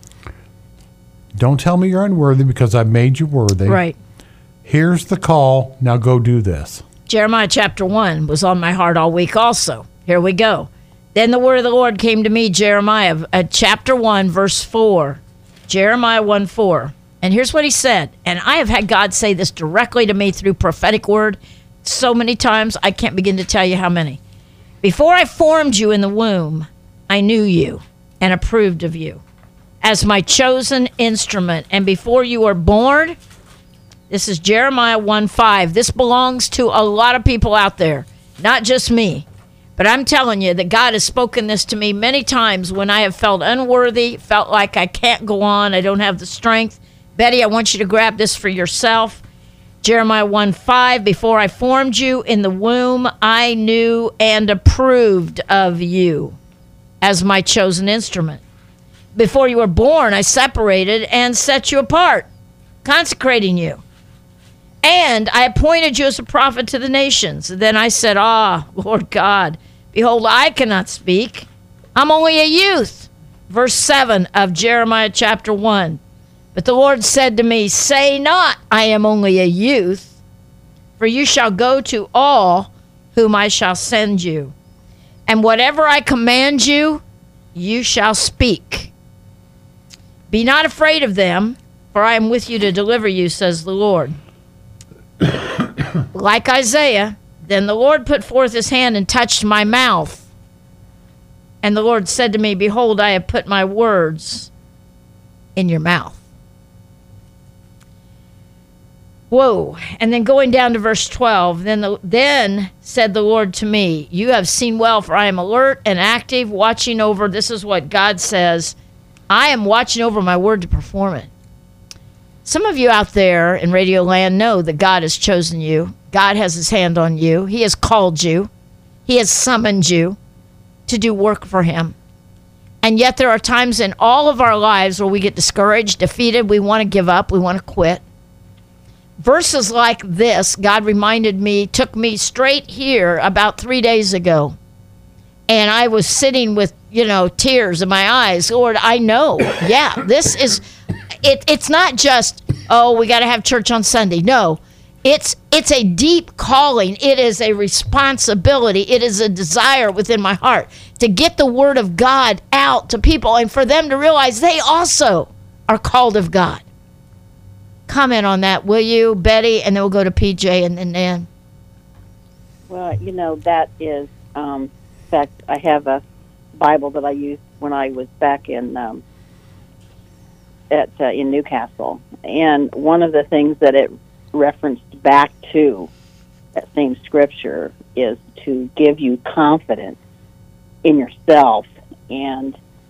don't tell me you're unworthy because I've made you worthy. Right. Here's the call. Now go do this. Jeremiah chapter one was on my heart all week also. Here we go. Then the word of the Lord came to me, Jeremiah, uh, chapter one, verse four. Jeremiah one four. And here's what he said. And I have had God say this directly to me through prophetic word so many times, I can't begin to tell you how many. Before I formed you in the womb, I knew you and approved of you as my chosen instrument. And before you were born, this is Jeremiah one five. This belongs to a lot of people out there, not just me. But I'm telling you that God has spoken this to me many times when I have felt unworthy, felt like I can't go on, I don't have the strength. Betty, I want you to grab this for yourself. Jeremiah one five, before I formed you in the womb, I knew and approved of you as my chosen instrument. Before you were born, I separated and set you apart, consecrating you. And I appointed you as a prophet to the nations. Then I said, ah, Lord God, behold, I cannot speak. I'm only a youth. Verse seven of Jeremiah chapter one. But the Lord said to me, say not, I am only a youth, for you shall go to all whom I shall send you. And whatever I command you, you shall speak. Be not afraid of them, for I am with you to deliver you, says the Lord. Like Isaiah, then the Lord put forth his hand and touched my mouth. And the Lord said to me, behold, I have put my words in your mouth. Whoa. And then going down to verse twelve, then, the, then said the Lord to me, you have seen well, for I am alert and active, watching over. This is what God says. I am watching over my word to perform it. Some of you out there in Radio Land know that God has chosen you. God has his hand on you. He has called you. He has summoned you to do work for him. And yet there are times in all of our lives where we get discouraged, defeated. We want to give up. We want to quit. Verses like this, God reminded me, took me straight here about three days ago. And I was sitting with, you know, tears in my eyes. Lord, I know. Yeah, this is, it, it's not just, oh, we got to have church on Sunday. No, it's it's a deep calling. It is a responsibility. It is a desire within my heart to get the word of God out to people and for them to realize they also are called of God. Comment on that, will you, Betty? And then we'll go to P J and then Nan. Well, you know, that is, um, in fact, I have a Bible that I used when I was back in um, at uh, in Newcastle. And one of the things that it referenced back to, that same scripture, is to give you confidence in yourself. And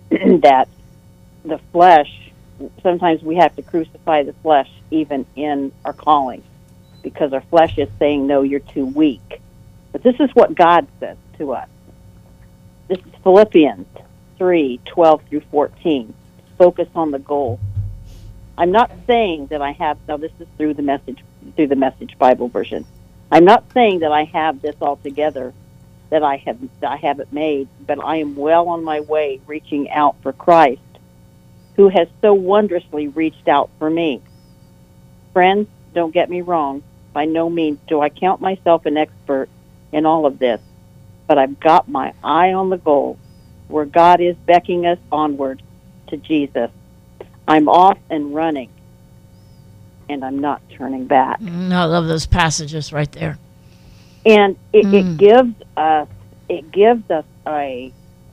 that the flesh, sometimes we have to crucify the flesh even in our calling, because our flesh is saying, no, you're too weak. But this is what God says to us. This is Philippians three, twelve through fourteen. Focus on the goal. I'm not saying that I have, now this is through the message, through the Message Bible version. I'm not saying that I have this all together, that I have, that I have it made, but I am well on my way reaching out for Christ, who has so wondrously reached out for me. Friends, don't get me wrong. By no means do I count myself an expert in all of this, but I've got my eye on the goal, where God is beckoning us onward to Jesus. I'm off and running, and I'm not turning back. Mm, I love those passages right there. And it, Mm. it gives us it gives us a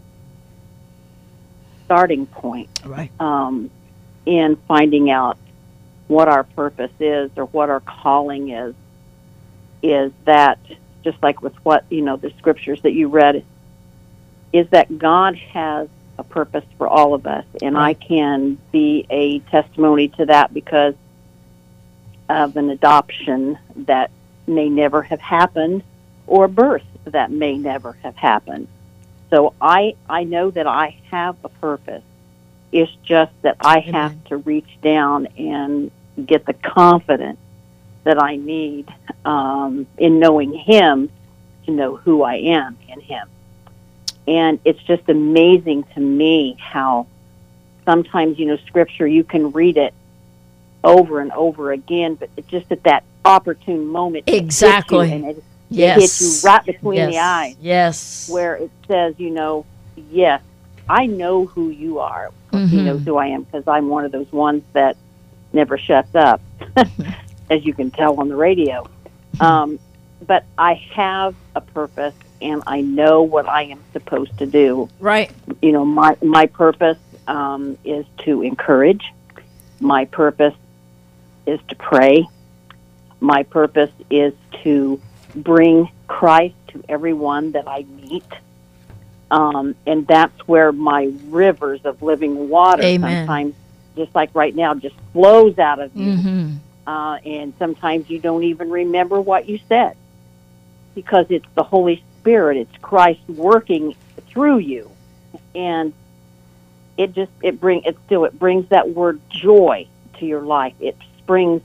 starting point, Right. um, in finding out what our purpose is or what our calling is. Is that just like with what, you know, the scriptures that you read, is that God has a purpose for all of us, and I can be a testimony to that because of an adoption that may never have happened, or a birth that may never have happened. So I I know that I have a purpose. It's just that I Amen. have to reach down and get the confidence that I need um, in knowing Him to know who I am in Him. And it's just amazing to me how sometimes, you know, Scripture, you can read it over and over again, but it's just at that opportune moment, it hits you, Exactly. and it, Yes. it hits you right between yes. the eyes, Yes. where it says, you know, yes, I know who you are. He Mhm. knows who I am, because I'm one of those ones that never shuts up, as you can tell on the radio. Um, but I have a purpose, and I know what I am supposed to do. Right. You know, my my purpose um, is to encourage. My purpose is to pray. My purpose is to bring Christ to everyone that I meet. Um, and that's where my rivers of living water Amen. sometimes, just like right now, just flows out of you. Mm-hmm. Uh, and sometimes you don't even remember what you said, because it's the Holy Spirit, it's Christ working through you. And it just, it bring, it still, it brings that word joy to your life. It springs,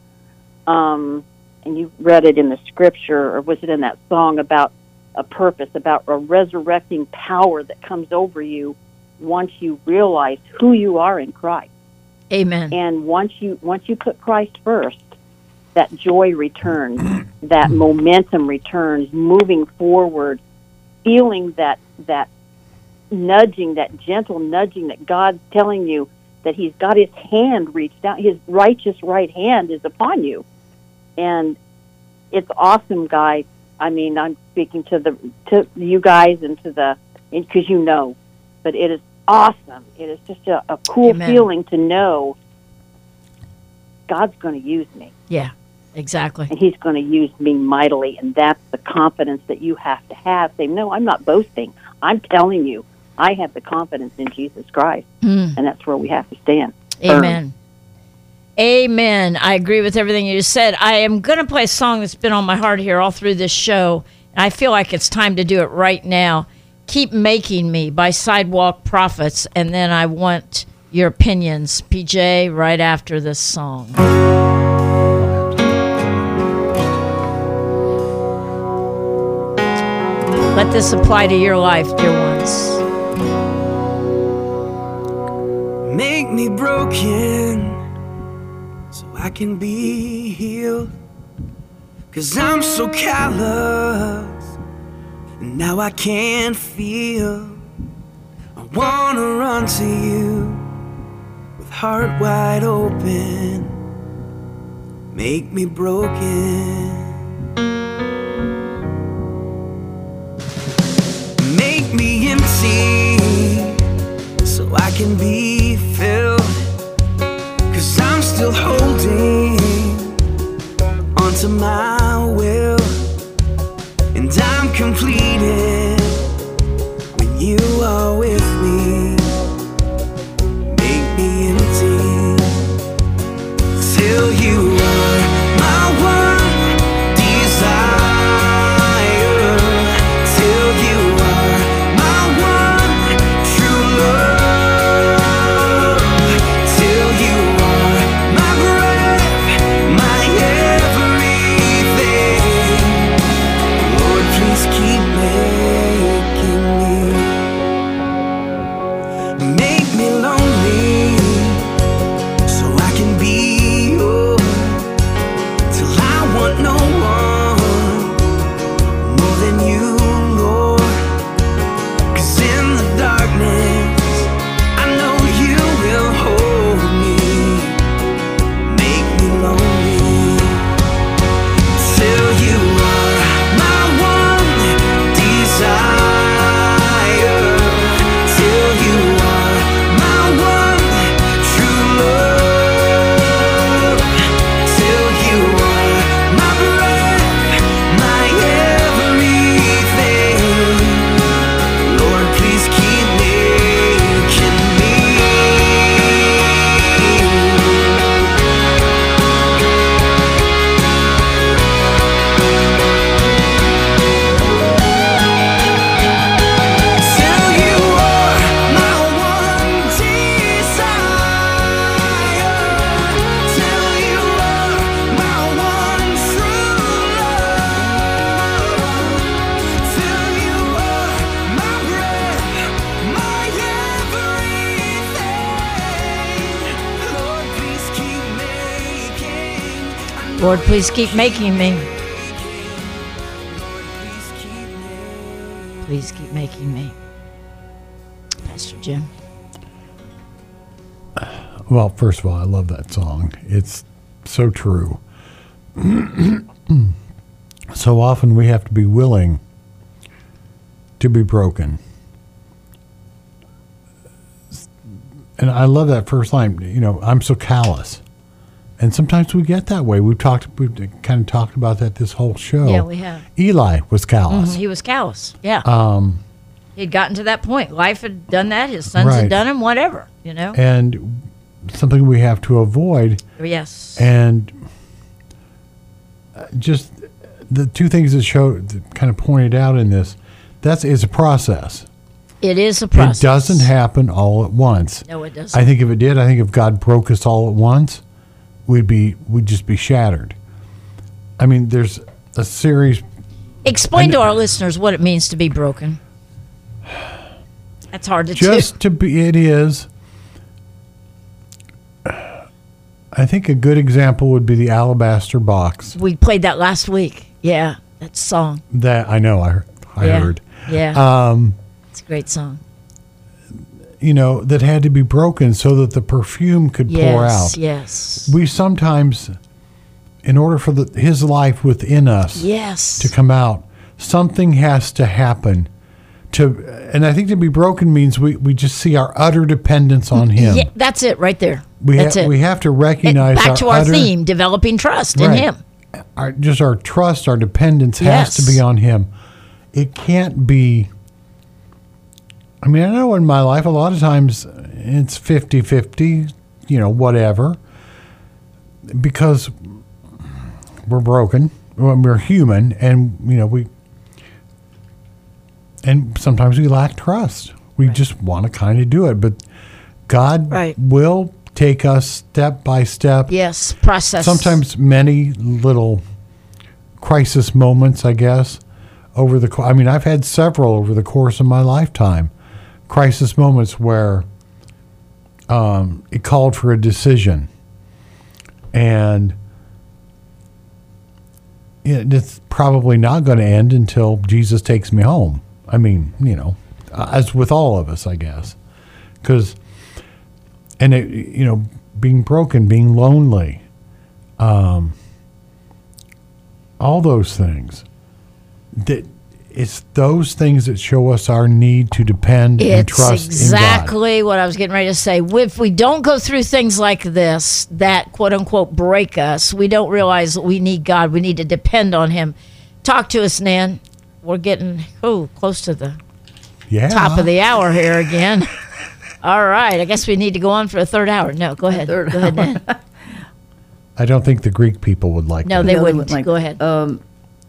um, and you read it in the scripture, or was it in that song about a purpose, about a resurrecting power that comes over you once you realize who you are in Christ. Amen. And once you once you put Christ first, that joy returns, that momentum returns, moving forward, feeling that that nudging, that gentle nudging that God's telling you that He's got His hand reached out, His righteous right hand is upon you. And it's awesome, guys. I mean, I'm speaking to the to you guys and to the, because you know, but it is awesome. It is just a, a cool Amen. feeling to know God's going to use me. Yeah, exactly. And He's going to use me mightily, and that's the confidence that you have to have. Say, no, I'm not boasting. I'm telling you, I have the confidence in Jesus Christ, Mm. and that's where we have to stand. Amen. Amen. I agree with everything you said. I am going to play a song that's been on my heart here all through this show. And I feel like it's time to do it right now. Keep Making Me by Sidewalk Prophets. And then I want your opinions, P J, right after this song. Let this apply to your life, dear ones. Make me broken so I can be healed, 'cause I'm so callous and now I can't feel. I wanna run to you with heart wide open. Make me broken. Make me empty so I can be filled, 'cause I'm still holding onto my will, and I'm completed when you are with me. Lord, please keep making me. Please keep making me. Pastor Jim. Well, first of all, I love that song. It's so true. So often we have to be willing to be broken. And I love that first line, you know, I'm so callous. And sometimes we get that way. We've talked, we've kind of talked about that this whole show. Yeah, we have. Eli was callous. Mhm, he was callous. Yeah. Um, He'd gotten to that point. Life had done that. His sons Right. had done him, whatever, you know? and something we have to avoid. Yes. And uh, just the two things that show, that kind of pointed out in this, that's is a process. It is a process. It doesn't happen all at once. No, it doesn't. I think if it did, I think if God broke us all at once, we'd be we'd just be shattered. I mean, there's a series. Explain and- to our listeners what it means to be broken. That's hard to Just do. to be, it is. I think a good example would be the alabaster box We played that last week. Yeah, that song. that I know I I yeah. heard. Yeah. Um, it's a great song. you know, that had to be broken so that the perfume could pour Yes, out. yes. We sometimes, in order for the, his life within us Yes. to come out, something has to happen. To, and I think to be broken means we, we just see our utter dependence on him. Yeah, that's it right there. We, that's ha- it. we have to recognize Back our to our utter, theme, developing trust in Right. him. Our, just our trust, our dependence has Yes. to be on him. It can't be. I mean, I know in my life, a lot of times it's fifty-fifty, you know, whatever, because we're broken, we're human, and, you know, we, and sometimes we lack trust. We Right. just want to kind of do it, but God Right. will take us step by step. Yes, process. Sometimes many little crisis moments, I guess, over the, co- I mean, I've had several over the course of my lifetime. Crisis moments where um, it called for a decision. And it, it's probably not going to end until Jesus takes me home. I mean, you know, as with all of us, I guess. Because, and, it, you know, being broken, being lonely, um, all those things. That it's those things that show us our need to depend and It's trust in God. exactly what I was getting ready to say. If we don't go through things like this that quote unquote break us, we don't realize that we need God. We need to depend on him. Talk to us, Nan. We're getting oh close to the Yeah. top of the hour here again. All right. I guess we need to go on for a third hour. No, go ahead. third go ahead, Nan. I don't think the Greek people would like No, that. they No, they wouldn't. wouldn't like- Go ahead. Um,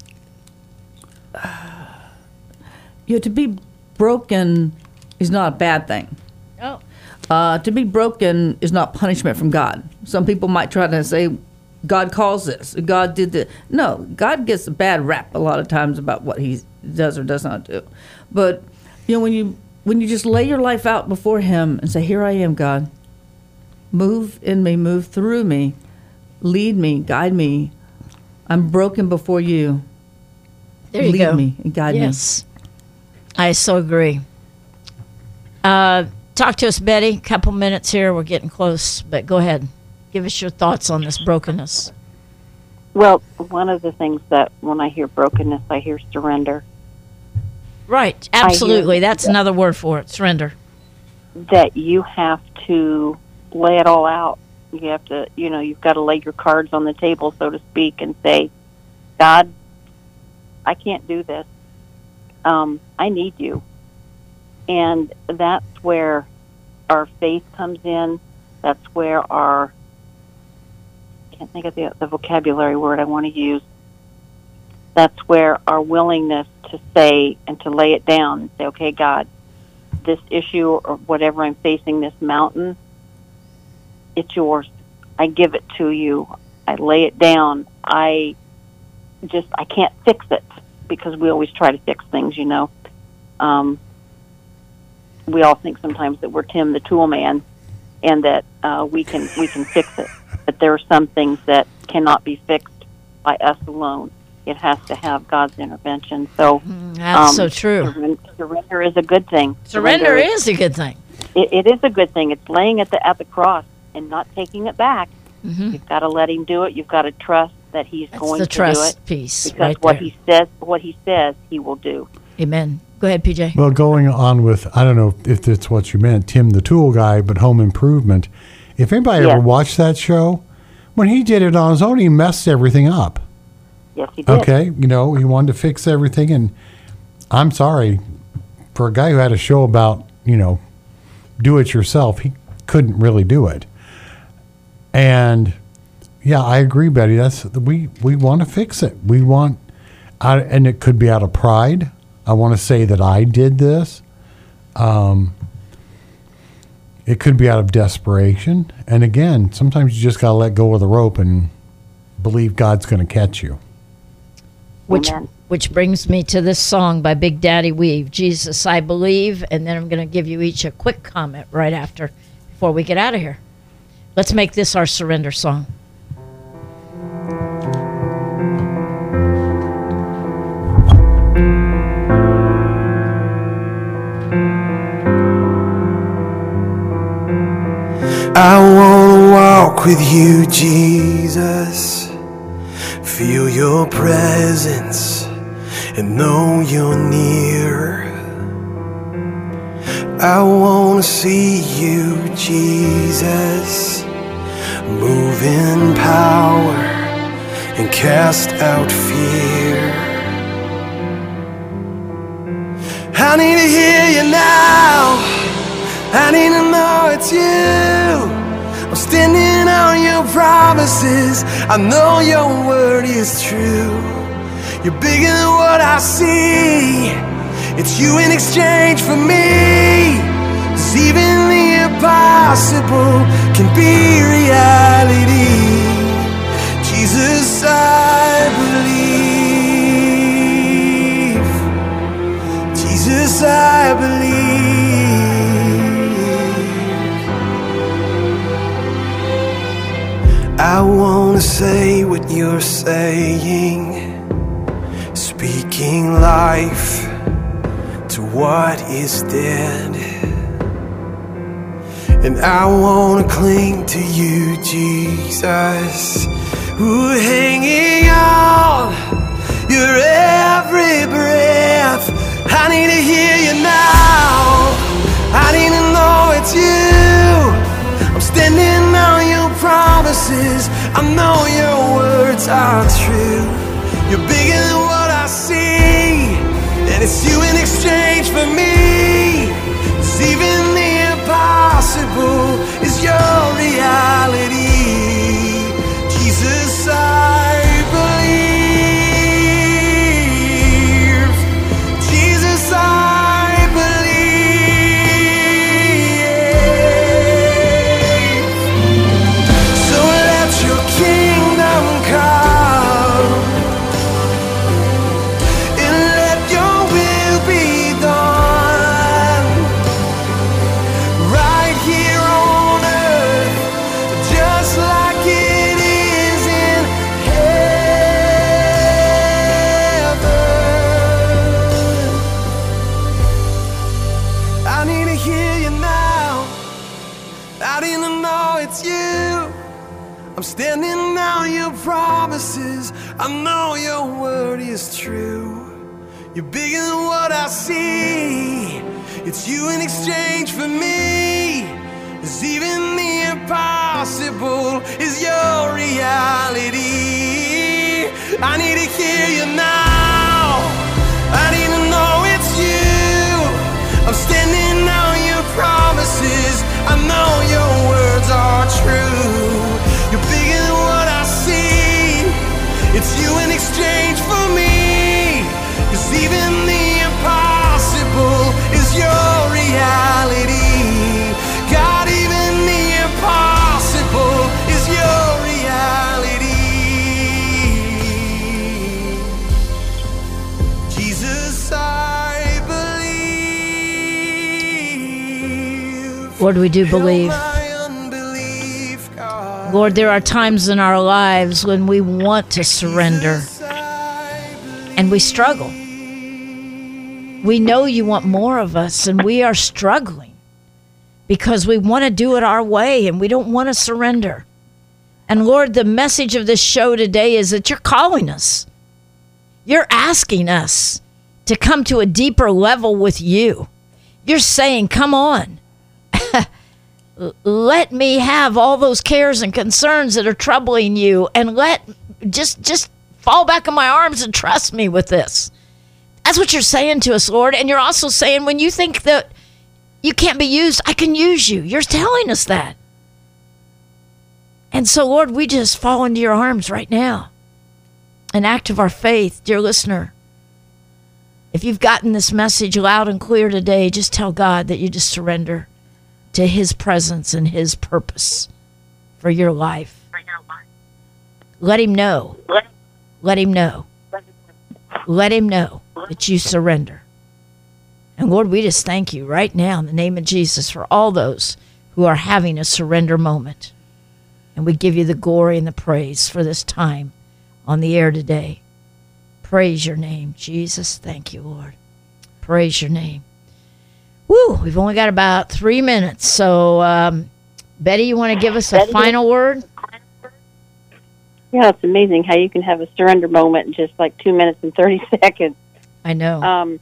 you know, to be broken is not a bad thing. oh. Uh, to be broken is not punishment from God. Some people might try to say, God calls this, God did this. No, God gets a bad rap a lot of times about what he does or does not do. But, you know, when you when you just lay your life out before him and say, here I am, God. Move in me, move through me, lead me, guide me. I'm broken before you. There you lead go. me and guide me. Yes. I so agree. Uh, talk to us, Betty. Couple minutes here. We're getting close, but go ahead. Give us your thoughts on this brokenness. Well, one of the things that when I hear brokenness, I hear surrender. Right. I hear Absolutely. That's that. another word for it. Surrender. That you have to lay it all out. You have to, you know, you've got to lay your cards on the table, so to speak, and say, God, I can't do this. Um, I need you. And that's where our faith comes in. That's where our, I can't think of the, the vocabulary word I want to use. That's where our willingness to say and to lay it down and say, okay, God, this issue or whatever I'm facing, this mountain, it's yours. I give it to you. I lay it down. I just, I can't fix it because we always try to fix things, you know. Um, we all think sometimes that we're Tim the Tool Man and that uh, we can we can fix it. But there are some things that cannot be fixed by us alone. It has to have God's intervention. So That's um, so true. surren- Surrender is a good thing. Surrender is a good thing. It, it is a good thing. It's laying at the at the cross and not taking it back. Mm-hmm. You've got to let Him do it. You've got to trust that He's That's going the to trust do it. piece Because right what there. He says, what He says, He will do. Amen. Go ahead, P J. Well, going on with, I don't know if it's what you meant, Tim the Tool Guy, but Home Improvement. If anybody Yes. ever watched that show, when he did it on his own, he messed everything up. Yes, He did. Okay, you know, he wanted to fix everything, and I'm sorry, for a guy who had a show about, you know, do it yourself, he couldn't really do it. And yeah, I agree, Betty. That's we we want to fix it. We want, I, and it could be out of pride. I want to say that I did this. Um, it could be out of desperation, and again, sometimes you just got to let go of the rope and believe God's going to catch you. Which Amen. which brings me to this song by Big Daddy Weave, Jesus, I Believe, and then I'm going to give you each a quick comment right after before we get out of here. Let's make this our surrender song. I wanna walk with you, Jesus. Feel your presence and know you're near. I wanna see you, Jesus. Move in power and cast out fear. I need to hear you now. I need to know it's you. I'm standing on your promises. I know your word is true. You're bigger than what I see. It's you in exchange for me. 'Cause even the impossible can be reality. Jesus, I believe. Jesus, I believe. I wanna say what you're saying, speaking life to what is dead. And I wanna cling to you, Jesus. Ooh, hanging on your every breath. I need to hear you now. I need to know it's you. I'm standing on your promises. I know your words are true. You're bigger than what I see, and it's you in exchange for me. 'Cause even the impossible is your reality. Jesus, I believe. Jesus, I believe. So let your kingdom come, and let your will be done, right here on earth, just like it is in heaven. I need to hear you now. I need to know it's you. I'm standing on your promises. I know your word is true. You're bigger than what I see. It's you in exchange for me. 'Cause even the impossible is your reality. I need to hear you now. I need to know it's you. I'm standing on your promises. I know your words are true. You're bigger than what I see. It's you in exchange for me. 'Cause even the impossible is your reality. God, even the impossible is your reality. Jesus, I believe. What do we do believe? Heal my unbelief, God. Lord, there are times in our lives when we want to surrender and we struggle. We know you want more of us, and we are struggling because we want to do it our way and we don't want to surrender. And Lord, the message of this show today is that you're calling us. You're asking us to come to a deeper level with you. You're saying, come on. Let me have all those cares and concerns that are troubling you, and let just just fall back in my arms and trust me with this. That's what you're saying to us, Lord. And you're also saying, when you think that you can't be used, I can use you. You're telling us that. And so, Lord, we just fall into your arms right now. An act of our faith, dear listener. If you've gotten this message loud and clear today, just tell God that you just surrender to his presence and his purpose for your life. Let him know. Let him know. Let him know that you surrender. And Lord, we just thank you right now in the name of Jesus for all those who are having a surrender moment. And we give you the glory and the praise for this time on the air today. Praise your name, Jesus. Thank you, Lord. Praise your name. Woo, we've only got about three minutes. So, um, Betty, you want to give us a Betty? final word? Yeah, it's amazing how you can have a surrender moment in just like two minutes and thirty seconds. I know. Um,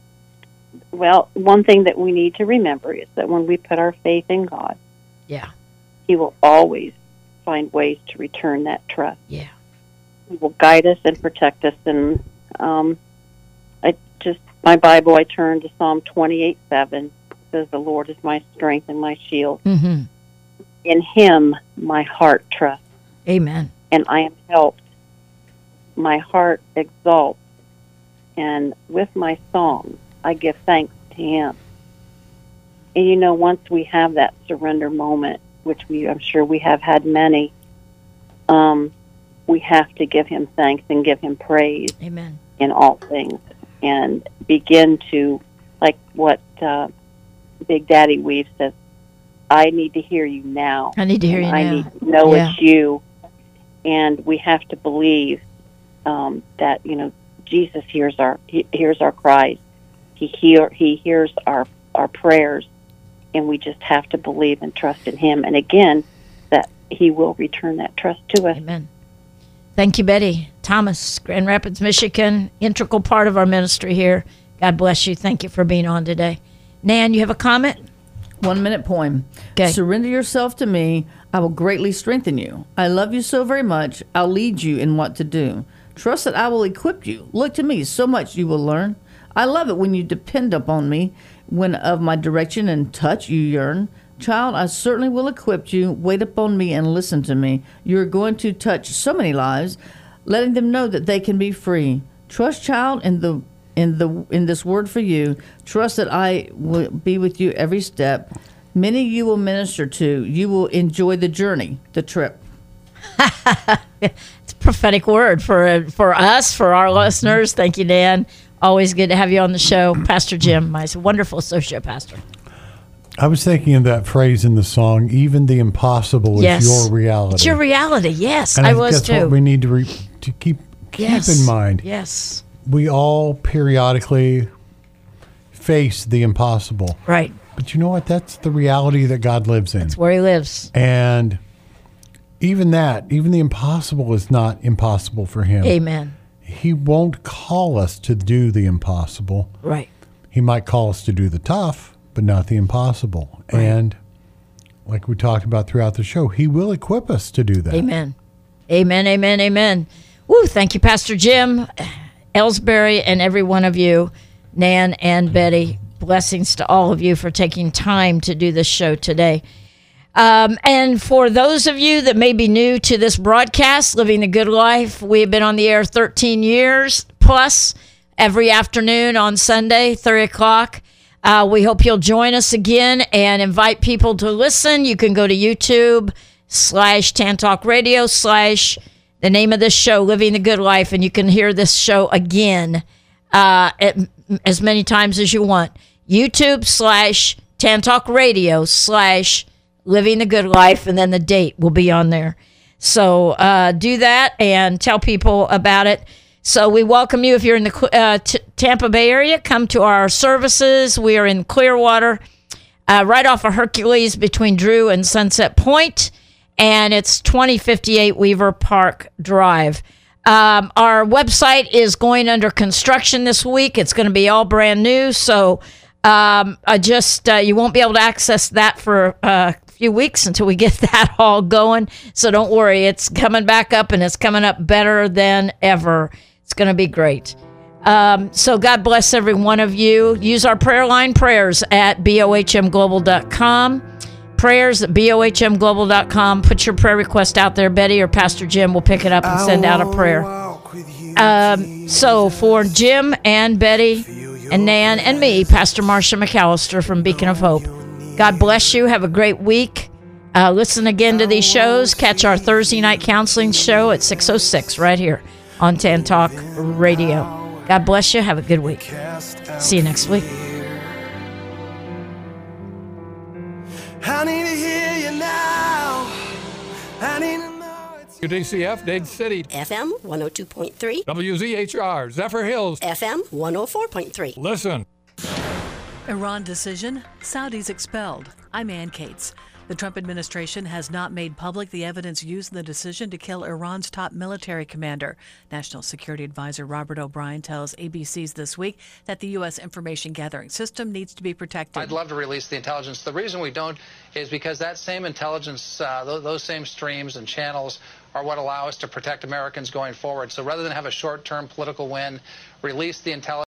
well, one thing that we need to remember is that when we put our faith in God, Yeah. he will always find ways to return that trust. Yeah. He will guide us and protect us. And um, I just, my Bible, I turn to Psalm twenty-eight seven. It says, the Lord is my strength and my shield. Mm-hmm. In him my heart trusts, Amen. and I am helped. My heart exalts, and with my song I give thanks to him. And you know, once we have that surrender moment, which we, I'm sure we have had many, um, we have to give him thanks and give him praise Amen. in all things, and begin to, like what uh, Big Daddy Weave says, I need to hear you now. I need to hear And you I now. need to know Yeah. it's you. And we have to believe um, that, you know, Jesus hears our he hears our cries. He hear he hears our our prayers, and we just have to believe and trust in him. And again, that he will return that trust to us. Amen. Thank you, Betty. Thomas, Grand Rapids, Michigan, integral part of our ministry here. God bless you. Thank you for being on today. Nan, you have a comment? One minute poem. Okay. Surrender yourself to me. I will greatly strengthen you. I love you so very much. I'll lead you in what to do. Trust that I will equip you. Look to me. So much you will learn. I love it when you depend upon me. When of my direction and touch you yearn. Child, I certainly will equip you. Wait upon me and listen to me. You're going to touch so many lives, letting them know that they can be free. Trust, child, in the in the in this word for you. Trust that I will be with you every step. Many you will minister to. You will enjoy the journey, the trip. It's a prophetic word for for us, for our listeners. Thank you, Dan. Always good to have you on the show. Pastor Jim, my wonderful associate pastor. I was thinking of that phrase in the song, even the impossible Yes. is your reality. It's your reality. Yes, and I, I, was that's too. what we need to, re- to keep, keep yes. in mind. Yes. We all periodically face the impossible. Right. But you know what? That's the reality that God lives in. That's where he lives. And even that, even the impossible is not impossible for him. Amen. He won't call us to do the impossible. Right. He might call us to do the tough, but not the impossible. Right. And like we talked about throughout the show, he will equip us to do that. Amen. Amen, amen, amen. Woo, thank you, Pastor Jim, Ellsbury, and every one of you, Nan and Betty. Blessings to all of you for taking time to do this show today. Um, and for those of you that may be new to this broadcast, Living the Good Life, we have been on the air thirteen years plus every afternoon on Sunday, three o'clock. Uh, we hope you'll join us again and invite people to listen. You can go to YouTube slash Tan Talk Radio slash the name of this show, Living the Good Life, and you can hear this show again uh, at, as many times as you want. YouTube slash Tan Talk Radio slash Living the Good Life, and then the date will be on there. So uh, do that and tell people about it. So we welcome you if you're in the uh, T- Tampa Bay area. Come to our services. We are in Clearwater, uh, right off of Hercules between Drew and Sunset Point, and it's twenty fifty-eight Weaver Park Drive. Um, our website is going under construction this week. It's going to be all brand new, so um, I just uh, you won't be able to access that for uh, a few weeks until we get that all going. So don't worry, it's coming back up, and it's coming up better than ever. It's going to be great. Um, so God bless every one of you. Use our prayer line, prayers at B O H M global dot com. Prayers at B O H M global dot com. Put your prayer request out there. Betty or Pastor Jim will pick it up and send out a prayer. Um, so for Jim and Betty and Nan and me, Pastor Marsha McAllister from Beacon of Hope, God bless you. Have a great week. Uh, listen again to these shows. Catch our Thursday night counseling show at six oh six right here on Tan Talk Radio. God bless you. Have a good week. See you next week. I need to hear you now. I need to know it's W D C F, Dade City. F M one oh two point three. W Z H R, Zephyr Hills. F M one oh four point three. Listen. Iran decision, Saudis expelled. I'm Ann Cates. The Trump administration has not made public the evidence used in the decision to kill Iran's top military commander. National Security Advisor Robert O'Brien tells A B C's This Week that the U S information gathering system needs to be protected. I'd love to release the intelligence. The reason we don't is because that same intelligence, uh, th- those same streams and channels are what allow us to protect Americans going forward. So rather than have a short-term political win, release the intelligence.